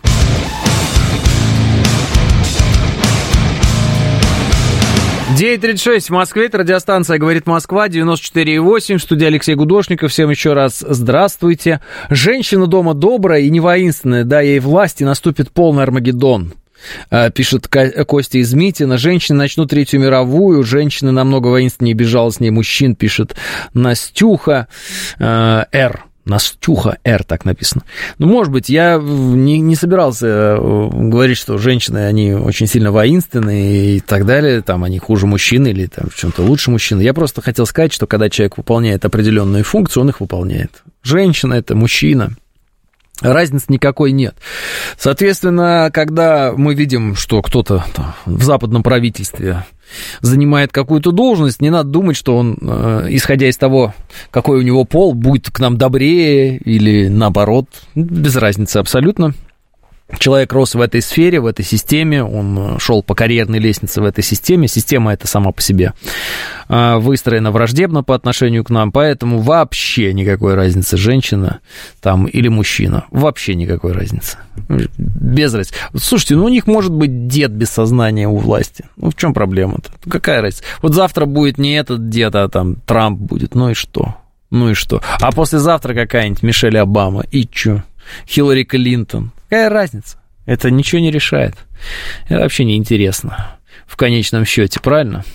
«9:36 в Москве, это радиостанция «Говорит Москва», 94,8, в студии Алексей Гудошников, всем еще раз здравствуйте. Женщина дома добрая и не воинственная, да, ей власти наступит полный Армагеддон, пишет Костя из Митина. Женщины начнут Третью мировую, женщины намного воинственнее и безжалостнее мужчин, пишет Настюха Р. Настюха Р, так написано. Ну, может быть, я не собирался говорить, что женщины, они очень сильно воинственные и так далее, там, они хуже мужчин или там, в чем-то лучше мужчин. Я просто хотел сказать, что когда человек выполняет определенные функции, он их выполняет. Женщина – это мужчина. Разницы никакой нет. Соответственно, когда мы видим, что кто-то в западном правительстве занимает какую-то должность, не надо думать, что он, исходя из того, какой у него пол, будет к нам добрее или наоборот. Без разницы абсолютно. Человек рос в этой сфере, в этой системе, он шел по карьерной лестнице в этой системе. Система эта сама по себе выстроена враждебно по отношению к нам, поэтому вообще никакой разницы, женщина там или мужчина, вообще никакой разницы. Без разницы. Слушайте, ну у них может быть дед без сознания у власти. Ну в чем проблема-то? Какая разница? Вот завтра будет не этот дед, а там Трамп будет. Ну и что? Ну и что? А послезавтра какая-нибудь Мишель Обама. И чё? Хиллари Клинтон. Какая разница? Это ничего не решает. Это вообще не интересно в конечном счете, правильно?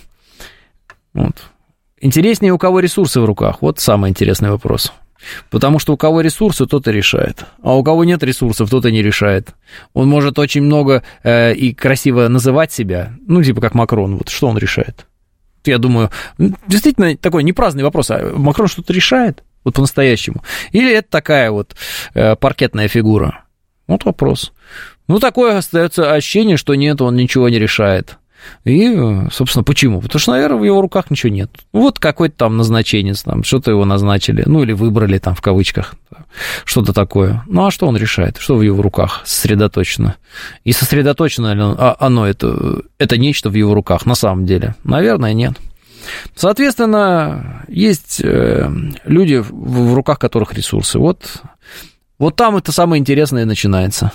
Вот. Интереснее, у кого ресурсы в руках. Вот самый интересный вопрос. Потому что у кого ресурсы, тот и решает. А у кого нет ресурсов, тот и не решает. Он может очень много и красиво называть себя, ну, типа как Макрон. Вот что он решает? Я думаю, действительно такой непраздный вопрос. А Макрон что-то решает? Вот по-настоящему. Или это такая вот паркетная фигура? Вот вопрос. Ну, такое остается ощущение, что нет, он ничего не решает. И, собственно, почему? Потому что, наверное, в его руках ничего нет. Вот какой-то там назначенец, там, что-то его назначили, ну, или выбрали, там, в кавычках, что-то такое. Ну, а что он решает? Что в его руках сосредоточено? И сосредоточено ли оно, это нечто в его руках на самом деле? Наверное, нет. Соответственно, есть люди, в руках которых ресурсы. Вот там это самое интересное начинается.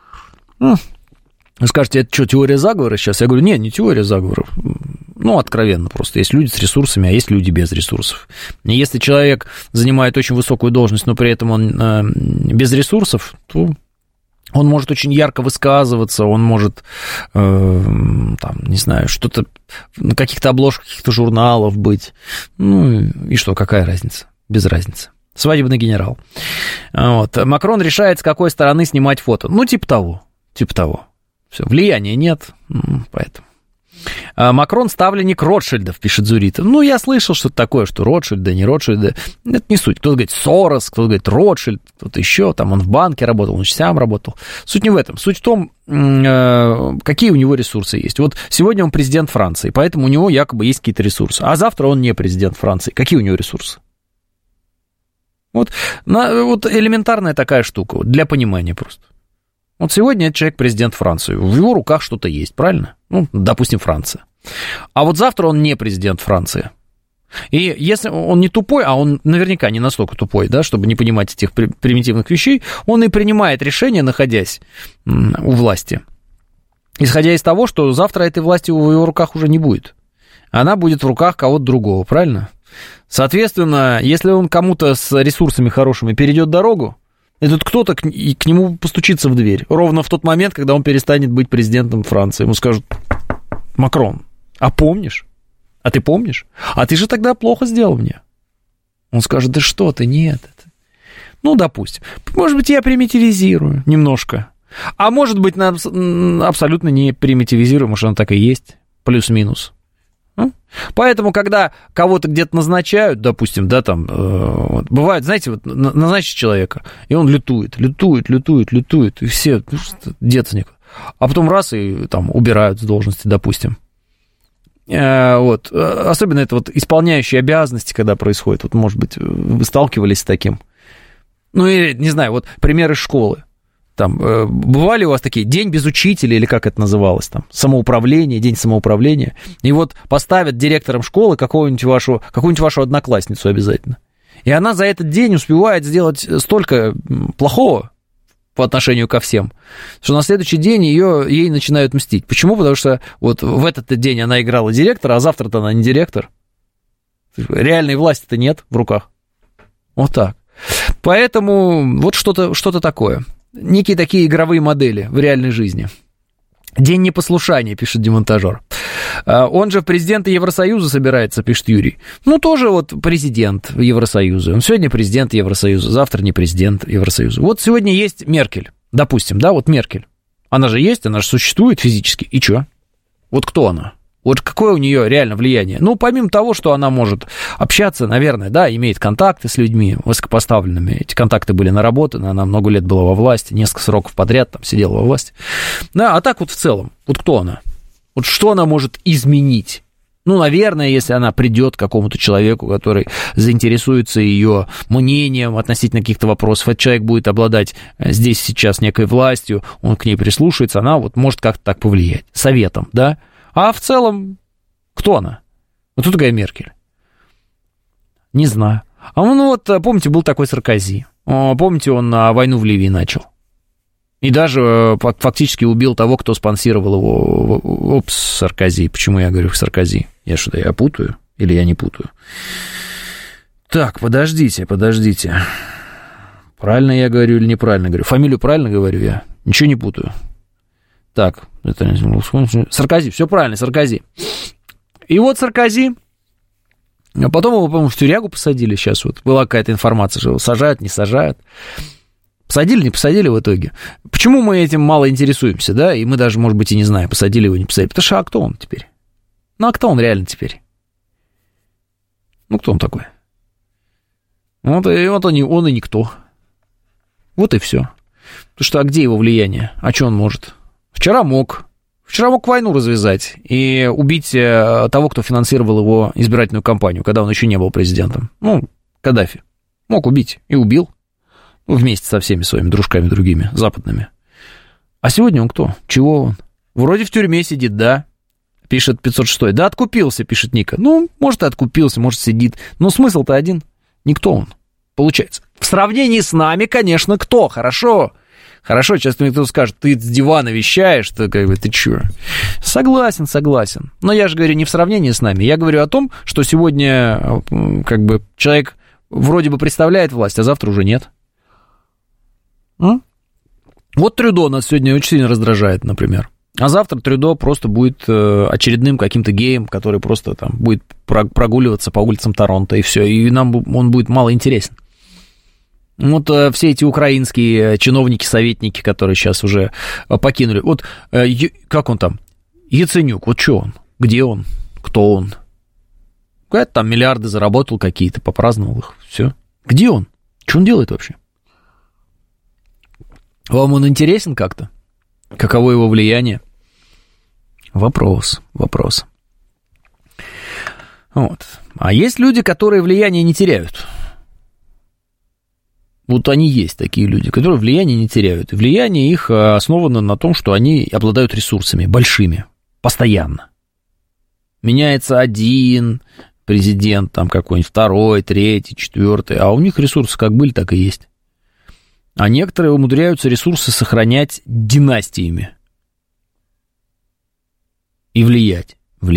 Вы скажете, это что, теория заговора сейчас? Я говорю, нет, не теория заговора. Ну, откровенно просто. Есть люди с ресурсами, а есть люди без ресурсов. И если человек занимает очень высокую должность, но при этом он без ресурсов, то он может очень ярко высказываться, он может, там, не знаю, что-то на каких-то обложках каких-то журналов быть. Ну, и что, какая разница? Без разницы. Свадебный генерал. Вот. Макрон решает, с какой стороны снимать фото. Ну, типа того. Все, влияния нет, поэтому. Макрон ставленник Ротшильдов, пишет Зурита. Ну, я слышал что-то такое, что Ротшильды, не Ротшильды. Это не суть. Кто-то говорит Сорос, кто-то говорит Ротшильд, кто-то еще, там он в банке работал, он сам работал. Суть не в этом. Суть в том, какие у него ресурсы есть. Вот сегодня он президент Франции, поэтому у него якобы есть какие-то ресурсы. А завтра он не президент Франции. Какие у него ресурсы? Вот элементарная такая штука, вот, для понимания просто. Вот сегодня этот человек президент Франции, в его руках что-то есть, правильно? Ну, допустим, Франция. А вот завтра он не президент Франции. И если он не тупой, а он наверняка не настолько тупой, да, чтобы не понимать этих примитивных вещей, он и принимает решение, находясь у власти, исходя из того, что завтра этой власти в его руках уже не будет. Она будет в руках кого-то другого, правильно? Соответственно, если он кому-то с ресурсами хорошими перейдет дорогу, этот кто-то к нему постучится в дверь. Ровно в тот момент, когда он перестанет быть президентом Франции. Ему скажут: Макрон, а помнишь? А ты помнишь? А ты же тогда плохо сделал мне. Он скажет: да что ты, нет. Ну, допустим. Может быть, я примитивизирую немножко. А может быть, абсолютно не примитивизирую, может, оно так и есть. Плюс-минус. Поэтому, когда кого-то где-то назначают, допустим, да, там, вот, бывает, знаете, вот назначить человека, и он лютует, и все, деться некуда. А потом раз, и там убирают с должности, допустим. Вот. Особенно это вот исполняющие обязанности, когда происходит. Вот, может быть, вы сталкивались с таким. Ну, и, не знаю, вот пример из школы. там, бывали у вас такие день без учителя, или как это называлось, там, самоуправление, день самоуправления, и вот поставят директором школы какую-нибудь вашу одноклассницу обязательно. И она за этот день успевает сделать столько плохого по отношению ко всем, что на следующий день ей начинают мстить. Почему? Потому что вот в этот день она играла директора, а завтра-то она не директор. Реальной власти-то нет в руках. Вот так. Поэтому вот что-то такое. Некие такие игровые модели в реальной жизни. День непослушания, пишет демонтажер. Он же в президенты Евросоюза собирается, пишет Юрий. Ну, тоже вот президент Евросоюза. Он сегодня президент Евросоюза, завтра не президент Евросоюза. Вот сегодня есть Меркель, допустим, да, вот Меркель. Она же есть, она же существует физически. И что? Вот кто она? Вот какое у нее реально влияние? Ну, помимо того, что она может общаться, наверное, да, имеет контакты с людьми высокопоставленными. Эти контакты были наработаны, она много лет была во власти, несколько сроков подряд там сидела во власти. Да, а так вот в целом, вот кто она? Вот что она может изменить? Ну, наверное, если она придет к какому-то человеку, который заинтересуется ее мнением относительно каких-то вопросов, этот человек будет обладать здесь сейчас некой властью, он к ней прислушается, она вот может как-то так повлиять. Советом, да? А в целом, кто она? Вот кто такая Меркель? Не знаю. А ну вот, помните, был такой Саркози. Помните, он войну в Ливии начал. И даже фактически убил того, кто спонсировал его. Опс, Саркози. Почему я говорю Саркози? Я что-то, я путаю? Или я не путаю? Так, подождите. Правильно я говорю или неправильно говорю? Фамилию правильно говорю я? Ничего не путаю. Так, это Саркози, все правильно, Саркози. И вот Саркози, а потом его, по-моему, в тюрягу посадили сейчас. Вот была какая-то информация, что его сажают, не сажают. Посадили, не посадили в итоге. Почему мы этим мало интересуемся, да? И мы даже, может быть, и не знаем, посадили его, не посадили. Потому что, а кто он теперь? Ну, а кто он реально теперь? Ну, кто он такой? Вот он и никто. Вот и все. Потому что, а где его влияние? А что он может? Вчера мог войну развязать и убить того, кто финансировал его избирательную кампанию, когда он еще не был президентом. Ну, Каддафи. Мог убить и убил. Ну, вместе со всеми своими дружками другими, западными. А сегодня он кто? Чего он? Вроде в тюрьме сидит, да? Пишет 506. Да, откупился, пишет Ника. Ну, может, и откупился, может, сидит. Но смысл-то один. Никто он, получается. В сравнении с нами, конечно, кто? Хорошо, сейчас мне кто-то скажет, ты с дивана вещаешь, ты как бы, ты чё? Согласен. Но я же говорю не в сравнении с нами, я говорю о том, что сегодня как бы человек вроде бы представляет власть, а завтра уже нет. Вот Трюдо нас сегодня очень сильно раздражает, например. А завтра Трюдо просто будет очередным каким-то геем, который просто там будет прогуливаться по улицам Торонто, и все, и нам он будет мало интересен. Вот все эти украинские чиновники, советники, которые сейчас уже покинули. Вот как он там? Яценюк, вот что он? Где он? Кто он? Какая-то там миллиарды заработал какие-то, попраздновал их. Все. Где он? Что он делает вообще? Вам он интересен как-то? Каково его влияние? Вопрос. Вот. А есть люди, которые влияние не теряют. Вот они есть, такие люди, которые влияние не теряют. И влияние их основано на том, что они обладают ресурсами большими, постоянно. Меняется один президент, там какой-нибудь второй, третий, четвертый, а у них ресурсы как были, так и есть. А некоторые умудряются ресурсы сохранять династиями. И влиять.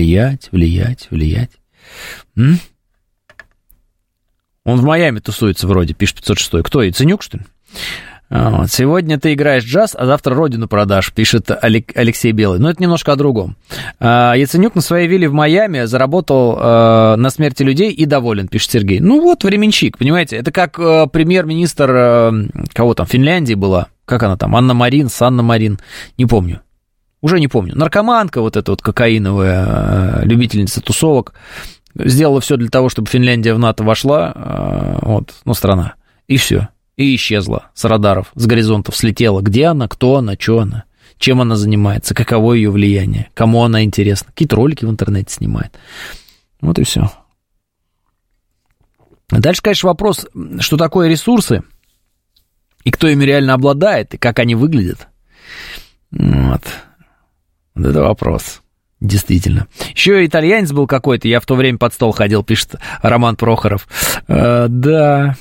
Он в Майами тусуется вроде, пишет 506. Кто, Яценюк, что ли? Вот. Сегодня ты играешь джаз, а завтра родину продашь, пишет Алексей Белый. Но это немножко о другом. Яценюк на своей вилле в Майами заработал на смерти людей и доволен, пишет Сергей. Ну вот, временщик, понимаете? Это как премьер-министр, кого там, Финляндии была? Как она там? Анна Марин, не помню. Уже не помню. Наркоманка вот эта вот кокаиновая, любительница тусовок. Сделала все для того, чтобы Финляндия в НАТО вошла, вот, ну, страна, и все, и исчезла с радаров, с горизонтов слетела. Где она, кто она, что она, чем она занимается, каково ее влияние, кому она интересна, какие-то ролики в интернете снимает. Вот и все. Дальше, конечно, вопрос, что такое ресурсы, и кто ими реально обладает, и как они выглядят. Вот это вопрос. Действительно. Еще итальянец был какой-то, я в то время под стол ходил, пишет Роман Прохоров. Да.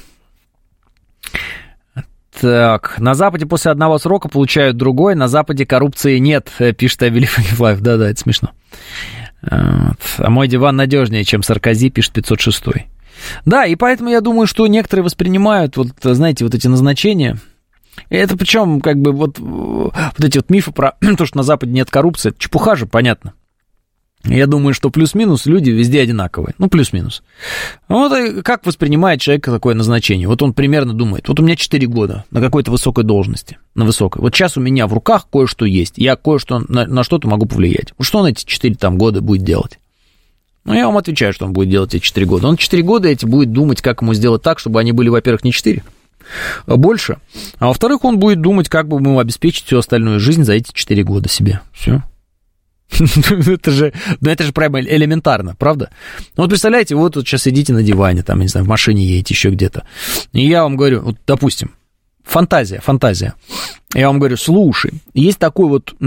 Так, на Западе после одного срока получают другой, на Западе коррупции нет, пишет Абелев Лайф. Да-да, это смешно. Вот. А мой диван надежнее, чем Саркози, пишет 506. Да, и поэтому я думаю, что некоторые воспринимают, вот, знаете, вот эти назначения. И это причем, как бы, вот эти вот мифы про то, что на Западе нет коррупции, это чепуха же, понятно. Я думаю, что плюс-минус люди везде одинаковые. Ну, плюс-минус. Вот как воспринимает человек такое назначение? Вот он примерно думает, вот у меня 4 года на какой-то высокой должности, на высокой. Вот сейчас у меня в руках кое-что есть, я кое-что на что-то могу повлиять. Вот что он эти 4 года будет делать? Ну, я вам отвечаю, что он будет делать эти 4 года. Он 4 года эти будет думать, как ему сделать так, чтобы они были, во-первых, не 4, а больше. А во-вторых, он будет думать, как бы ему обеспечить всю остальную жизнь за эти 4 года себе. Все. это же прямо элементарно, правда? Ну, вот представляете, вот сейчас сидите на диване, там, не знаю, в машине едете, еще где-то. И я вам говорю, вот, допустим, фантазия. Я вам говорю, слушай, есть такой вот,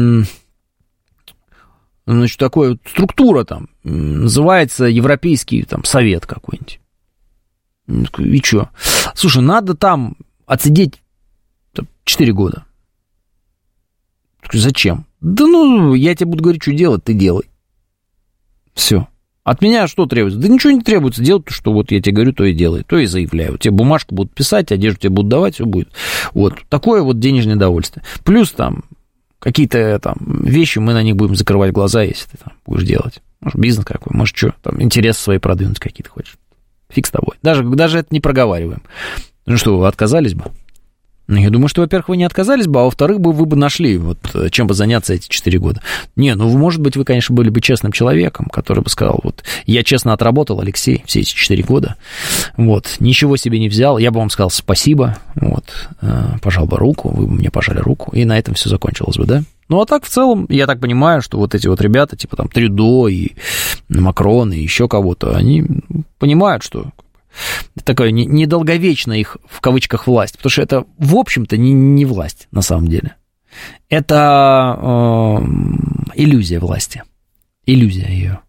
значит, такая вот структура там, называется Европейский там совет какой-нибудь. И что? Слушай, надо там отсидеть 4 года. Зачем? Да ну, я тебе буду говорить, что делать, ты делай. Все. От меня что требуется? Да ничего не требуется. Делать то, что вот я тебе говорю, то и делай, то и заявляю. Тебе бумажку будут писать, одежду тебе будут давать, все будет. Вот. Такое вот денежное удовольствие. Плюс там какие-то там вещи, мы на них будем закрывать глаза, если ты там будешь делать. Может, бизнес какой, может, что, там, интересы свои продвинуть какие-то хочешь. Фиг с тобой. Даже это не проговариваем. Ну что, вы отказались бы? Ну, я думаю, что, во-первых, вы не отказались бы, а во-вторых, вы бы нашли, вот, чем бы заняться эти 4 года. Не, ну, может быть, вы, конечно, были бы честным человеком, который бы сказал, вот, я честно отработал, Алексей, все эти 4 года, вот, ничего себе не взял, я бы вам сказал спасибо, вот, пожал бы руку, вы бы мне пожали руку, и на этом все закончилось бы, да? Ну, а так, в целом, я так понимаю, что вот эти вот ребята, типа, там, Трюдо и Макрон и еще кого-то, они понимают, что... такая недолговечная их, в кавычках, власть, потому что это, в общем-то, не власть, на самом деле. Это иллюзия власти. Иллюзия ее.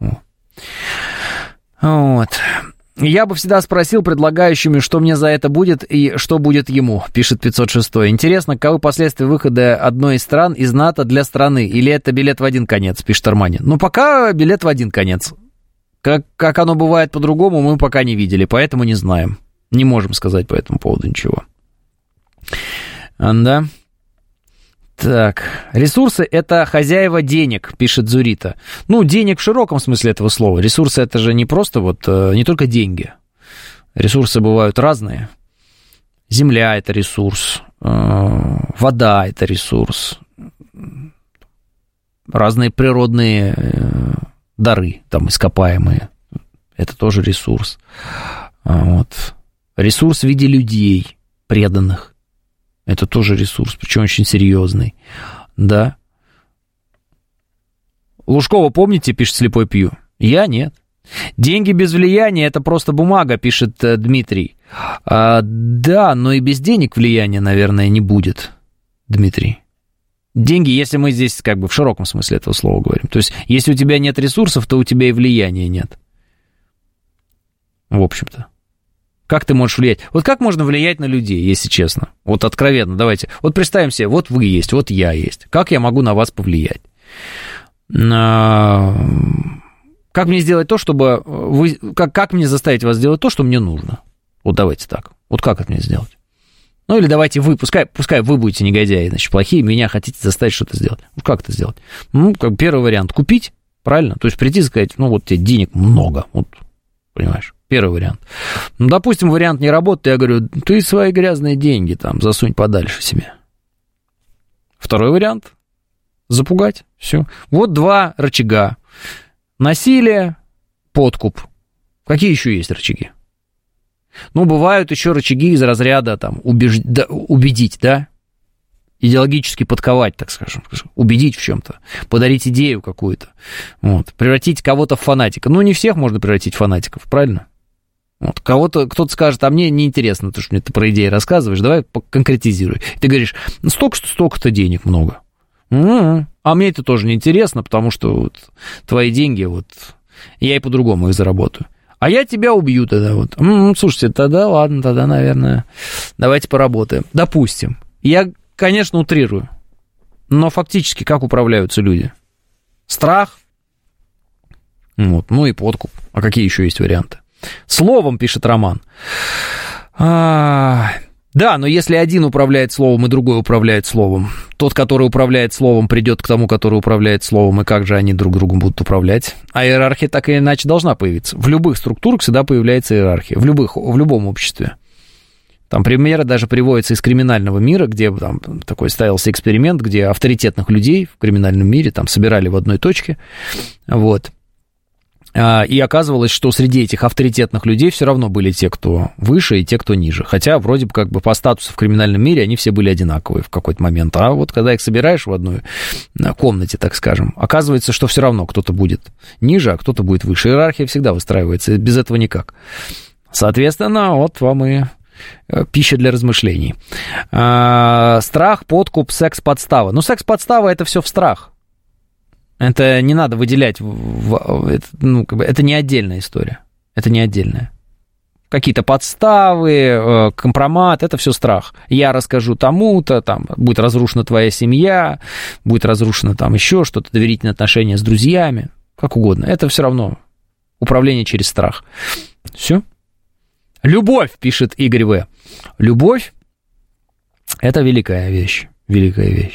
Вот. Я бы всегда спросил предлагающими, что мне за это будет и что будет ему, пишет 506. Интересно, каковы последствия выхода одной из стран из НАТО для страны, или это билет в один конец, пишет Армани. Ну, пока билет в один конец. Как оно бывает по-другому, мы пока не видели, поэтому не знаем. Не можем сказать по этому поводу ничего. Да. Так. Ресурсы – это хозяева денег, пишет Зурита. Ну, денег в широком смысле этого слова. Ресурсы – это же не просто вот, не только деньги. Ресурсы бывают разные. Земля – это ресурс. Вода – это ресурс. Разные природные... дары, там, ископаемые, это тоже ресурс. Вот. Ресурс в виде людей, преданных, это тоже ресурс, причем очень серьезный, да. Лужкова, помните, пишет Слепой Пью? Я нет. Деньги без влияния – это просто бумага, пишет Дмитрий. Да, но и без денег влияния, наверное, не будет, Дмитрий. Деньги, если мы здесь как бы в широком смысле этого слова говорим. То есть, если у тебя нет ресурсов, то у тебя и влияния нет. В общем-то. Как ты можешь влиять? Вот как можно влиять на людей, если честно? Вот откровенно, давайте. Вот представим себе, вот вы есть, вот я есть. Как я могу на вас повлиять? Как мне сделать то, чтобы... Как мне заставить вас сделать то, что мне нужно? Вот давайте так. Вот как это мне сделать? Ну, или давайте вы, пускай вы будете негодяи, значит, плохие, меня хотите заставить что-то сделать. Ну, как это сделать? Ну, как первый вариант, купить, правильно? То есть прийти и сказать, ну, вот тебе денег много, вот, понимаешь, первый вариант. Ну, допустим, вариант не работает, я говорю, ты свои грязные деньги там засунь подальше себе. Второй вариант, запугать, все. Вот 2 рычага. Насилие, подкуп. Какие еще есть рычаги? Ну, бывают еще рычаги из разряда там, убедить, да? Идеологически подковать, так скажем. Убедить в чем-то. Подарить идею какую-то. Вот. Превратить кого-то в фанатика. Ну, не всех можно превратить в фанатиков, правильно? Вот, кто-то скажет, а мне неинтересно, то, что мне ты про идеи рассказываешь, давай конкретизируй. Ты говоришь, столько-то денег много. А мне это тоже неинтересно, потому что вот твои деньги, вот, я и по-другому их заработаю. А я тебя убью тогда, вот. Слушайте, тогда ладно, тогда, наверное, давайте поработаем. Допустим. Я, конечно, утрирую, но фактически как управляются люди? Страх, вот, ну и подкуп. А какие еще есть варианты? Словом, пишет Роман. Да, но если один управляет словом и другой управляет словом, тот, который управляет словом, придет к тому, который управляет словом, и как же они друг другом будут управлять? А иерархия так или иначе должна появиться. В любых структурах всегда появляется иерархия, в любом обществе. Там примеры даже приводятся из криминального мира, где там такой ставился эксперимент, где авторитетных людей в криминальном мире там собирали в одной точке, вот. И оказывалось, что среди этих авторитетных людей все равно были те, кто выше, и те, кто ниже. Хотя вроде бы как бы по статусу в криминальном мире они все были одинаковые в какой-то момент. А вот когда их собираешь в одной комнате, так скажем, оказывается, что все равно кто-то будет ниже, а кто-то будет выше. Иерархия всегда выстраивается, без этого никак. Соответственно, вот вам и пища для размышлений. Страх, подкуп, секс-подстава. Ну, секс-подстава — это все в страх. Это не надо выделять, это не отдельная история, это не отдельная. Какие-то подставы, компромат, это все страх. Я расскажу тому-то, там будет разрушена твоя семья, будет разрушено там еще что-то, доверительные отношения с друзьями, как угодно. Это все равно управление через страх. Все. Любовь, пишет Игорь В. Любовь — это великая вещь, великая.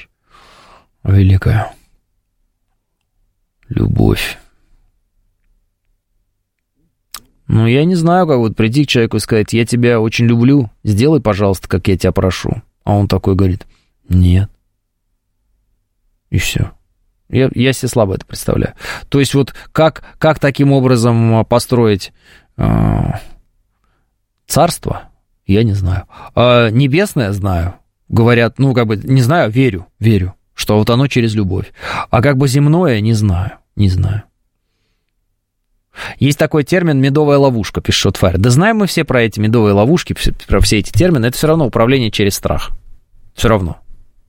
Любовь. Ну, я не знаю, как вот прийти к человеку и сказать, я тебя очень люблю, сделай, пожалуйста, как я тебя прошу. А он такой говорит, нет. И все. Я себе слабо это представляю. То есть вот как таким образом построить царство, я не знаю. Небесное знаю. Говорят, ну, как бы, не знаю, верю. Что вот оно через любовь. А как бы земное, не знаю. Есть такой термин «медовая ловушка», пишет Шотфайр. Да знаем мы все про эти медовые ловушки, про все эти термины. Это все равно управление через страх. Все равно.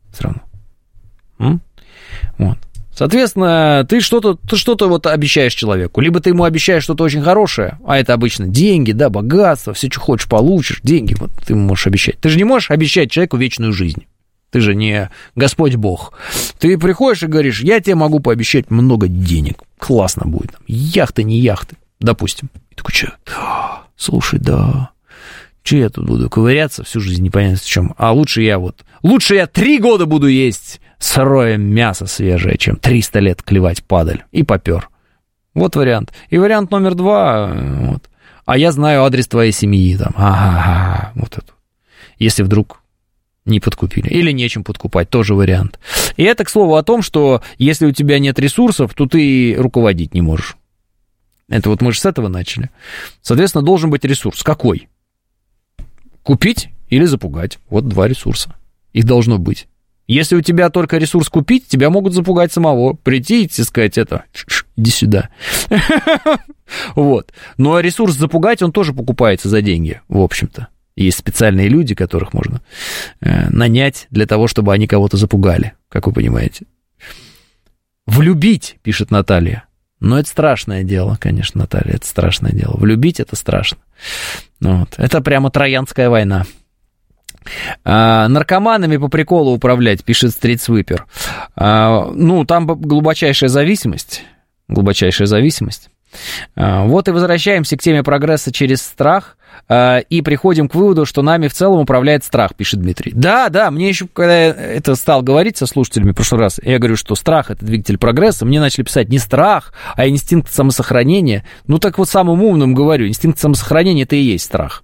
Вот. Соответственно, ты что-то вот обещаешь человеку. Либо ты ему обещаешь что-то очень хорошее, а это обычно деньги, да, богатство, все, что хочешь, получишь, деньги, вот ты ему можешь обещать. Ты же не можешь обещать человеку вечную жизнь. Ты же не Господь Бог. Ты приходишь и говоришь, я тебе могу пообещать много денег. Классно будет. Яхты, не яхты, допустим. И такой человек, слушай, да, че я тут буду ковыряться всю жизнь, непонятно в чем. А лучше я 3 года буду есть сырое мясо свежее, чем 300 лет клевать падаль. И попер. Вот вариант. И вариант номер 2, вот. А я знаю адрес твоей семьи, там, вот это. Если вдруг не подкупили. Или нечем подкупать, тоже вариант. И это, к слову, о том, что если у тебя нет ресурсов, то ты руководить не можешь. Это вот мы же с этого начали. Соответственно, должен быть ресурс. Какой? Купить или запугать. Вот 2 ресурса. Их должно быть. Если у тебя только ресурс купить, тебя могут запугать самого. Прийти и сказать, иди сюда. Вот. Но ресурс запугать, он тоже покупается за деньги, в общем-то. Есть специальные люди, которых можно нанять для того, чтобы они кого-то запугали, как вы понимаете. Влюбить, пишет Наталья. Но это страшное дело, конечно, Наталья, это страшное дело. Влюбить — это страшно. Вот. Это прямо Троянская война. Наркоманами по приколу управлять, пишет Стритсвипер. Ну, там глубочайшая зависимость. Вот и возвращаемся к теме прогресса через страх и приходим к выводу, что нами в целом управляет страх, пишет Дмитрий. Да, мне еще, когда я это стал говорить со слушателями в прошлый раз, я говорю, что страх — это двигатель прогресса, мне начали писать не страх, а инстинкт самосохранения. Ну так вот самым умным говорю, инстинкт самосохранения — это и есть страх.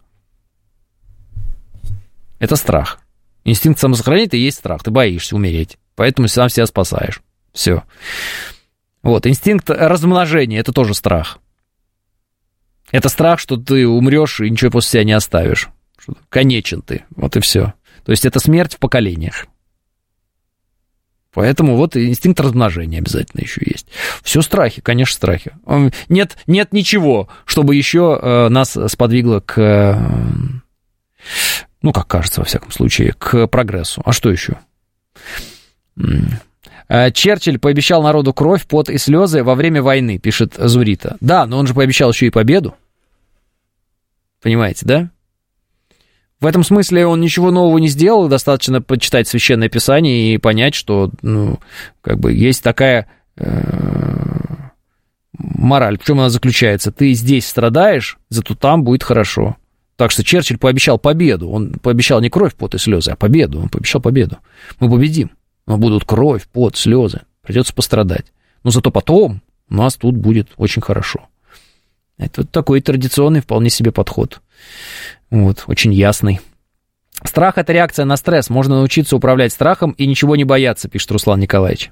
Это страх. Инстинкт самосохранения — это и есть страх, ты боишься умереть, поэтому сам себя спасаешь. Все. Вот, инстинкт размножения — это тоже страх. Это страх, что ты умрешь и ничего после себя не оставишь. Конечен ты, вот и все. То есть это смерть в поколениях. Поэтому вот инстинкт размножения обязательно еще есть. Все страхи, конечно, страхи. Нет ничего, чтобы еще нас сподвигло к, ну, как кажется, во всяком случае, к прогрессу. А что еще? Черчилль пообещал народу кровь, пот и слезы во время войны, пишет Зурита. Да, но он же пообещал еще и победу. Понимаете, да? В этом смысле он ничего нового не сделал, достаточно почитать Священное Писание и понять, что, ну, как бы есть такая мораль. В чем она заключается? Ты здесь страдаешь, зато там будет хорошо. Так что Черчилль пообещал победу. Он пообещал не кровь, пот и слезы, а победу. Он пообещал победу. Мы победим. Но будут кровь, пот, слезы. Придется пострадать. Но зато потом у нас тут будет очень хорошо. Это такой традиционный вполне себе подход. Вот, очень ясный. Страх – это реакция на стресс. Можно научиться управлять страхом и ничего не бояться, пишет Руслан Николаевич.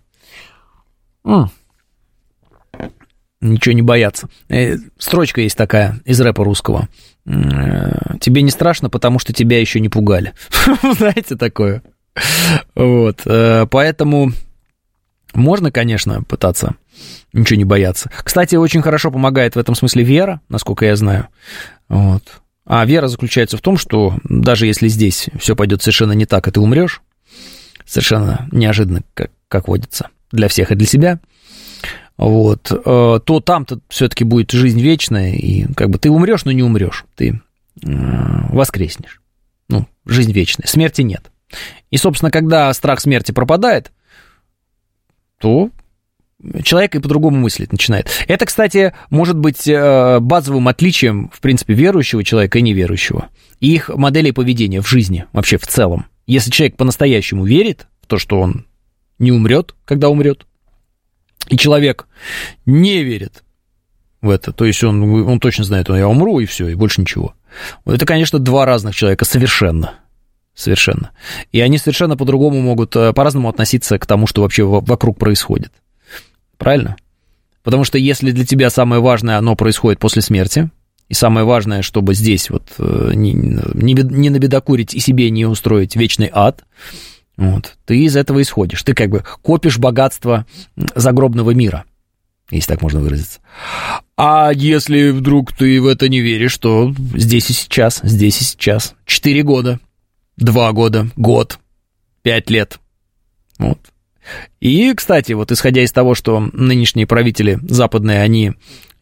Ничего не бояться. Строчка есть такая из рэпа русского. Тебе не страшно, потому что тебя еще не пугали. Знаете такое? Вот, поэтому можно, конечно, пытаться ничего не бояться. Кстати, очень хорошо помогает в этом смысле вера, насколько я знаю. Вот. А вера заключается в том, что даже если здесь все пойдет совершенно не так, и ты умрешь, совершенно неожиданно, как водится, для всех и для себя, вот, то там-то все-таки будет жизнь вечная, и как бы ты умрешь, но не умрешь, ты воскреснешь. Ну, жизнь вечная, смерти нет. И, собственно, когда страх смерти пропадает, то человек и по-другому мыслить начинает. Это, кстати, может быть базовым отличием, в принципе, верующего человека и неверующего. И их моделей поведения в жизни, вообще в целом. Если человек по-настоящему верит в то, что он не умрет, когда умрет, и человек не верит в это, то есть он точно знает, что я умру, и все, и больше ничего. Вот это, конечно, два разных человека совершенно. Совершенно. И они совершенно по-другому могут, по-разному относиться к тому, что вообще вокруг происходит. Правильно? Потому что если для тебя самое важное, оно происходит после смерти, и самое важное, чтобы здесь вот не набедокурить и себе не устроить вечный ад, вот, ты из этого исходишь. Ты как бы копишь богатство загробного мира, если так можно выразиться. А если вдруг ты в это не веришь, то здесь и сейчас, 4 года. 2 года, год, 5 лет. Вот. И, кстати, вот исходя из того, что нынешние правители западные, они,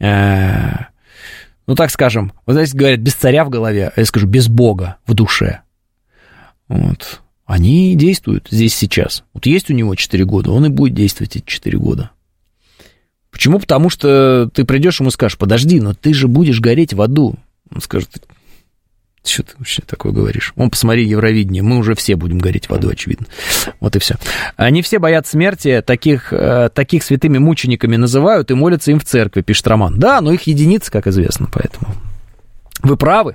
ну, так скажем, вот знаете, говорят, без царя в голове, а я скажу, без Бога в душе. Вот. Они действуют здесь сейчас. Вот есть у него 4 года, он и будет действовать эти 4 года. Почему? Потому что ты придешь ему и скажешь, подожди, но ты же будешь гореть в аду. Он скажет, что ты вообще такое говоришь? Он, посмотри Евровидение, мы уже все будем гореть в аду, очевидно. Вот и все. Они все боятся смерти, таких святыми мучениками называют и молятся им в церкви, пишет Роман. Да, но их единицы, как известно, поэтому вы правы.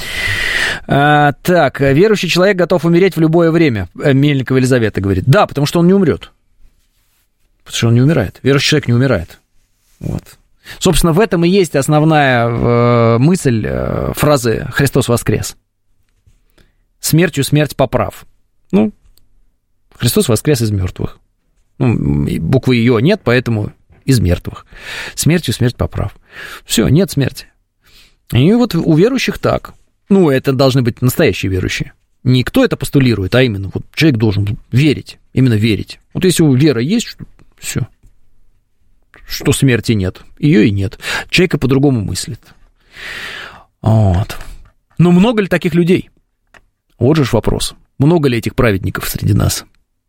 Так, верующий человек готов умереть в любое время, Мельникова Елизавета говорит. Да, потому что он не умрет. Потому что он не умирает. Верующий человек не умирает. Вот. Собственно, в этом и есть основная мысль фразы «Христос воскрес». Смертью смерть поправ. Ну, Христос воскрес из мертвых. Ну, буквы «ё» нет, поэтому из мертвых. Смертью смерть поправ. Все, нет смерти. И вот у верующих так. Ну, это должны быть настоящие верующие. Не кто это постулирует, а именно вот человек должен верить. Именно верить. Вот если у веры есть, все. Что смерти нет. Ее и нет. Человек и по-другому мыслит. Вот. Но много ли таких людей? Вот же вопрос. Много ли этих праведников среди нас?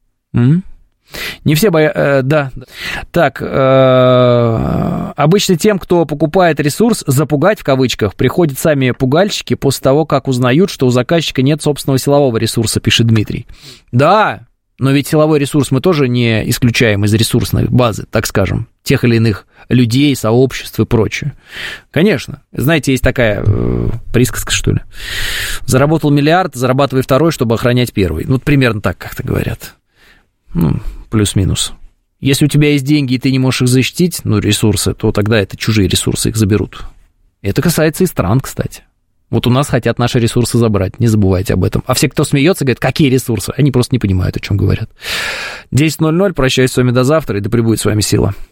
Не все да. Так, обычно тем, кто покупает ресурс, запугать в кавычках, приходят сами пугальщики после того, как узнают, что у заказчика нет собственного силового ресурса, пишет Дмитрий. Да, но ведь силовой ресурс мы тоже не исключаем из ресурсной базы, так скажем, тех или иных людей, сообществ и прочее. Конечно. Знаете, есть такая присказка, что ли. Заработал миллиард, зарабатывай второй, чтобы охранять первый. Ну, примерно так как-то говорят. Ну, плюс-минус. Если у тебя есть деньги, и ты не можешь их защитить, ну, ресурсы, то тогда это чужие ресурсы, их заберут. Это касается и стран, кстати. Вот у нас хотят наши ресурсы забрать, не забывайте об этом. А все, кто смеется, говорят, какие ресурсы? Они просто не понимают, о чем говорят. 10:00, прощаюсь с вами до завтра, и да пребудет с вами сила.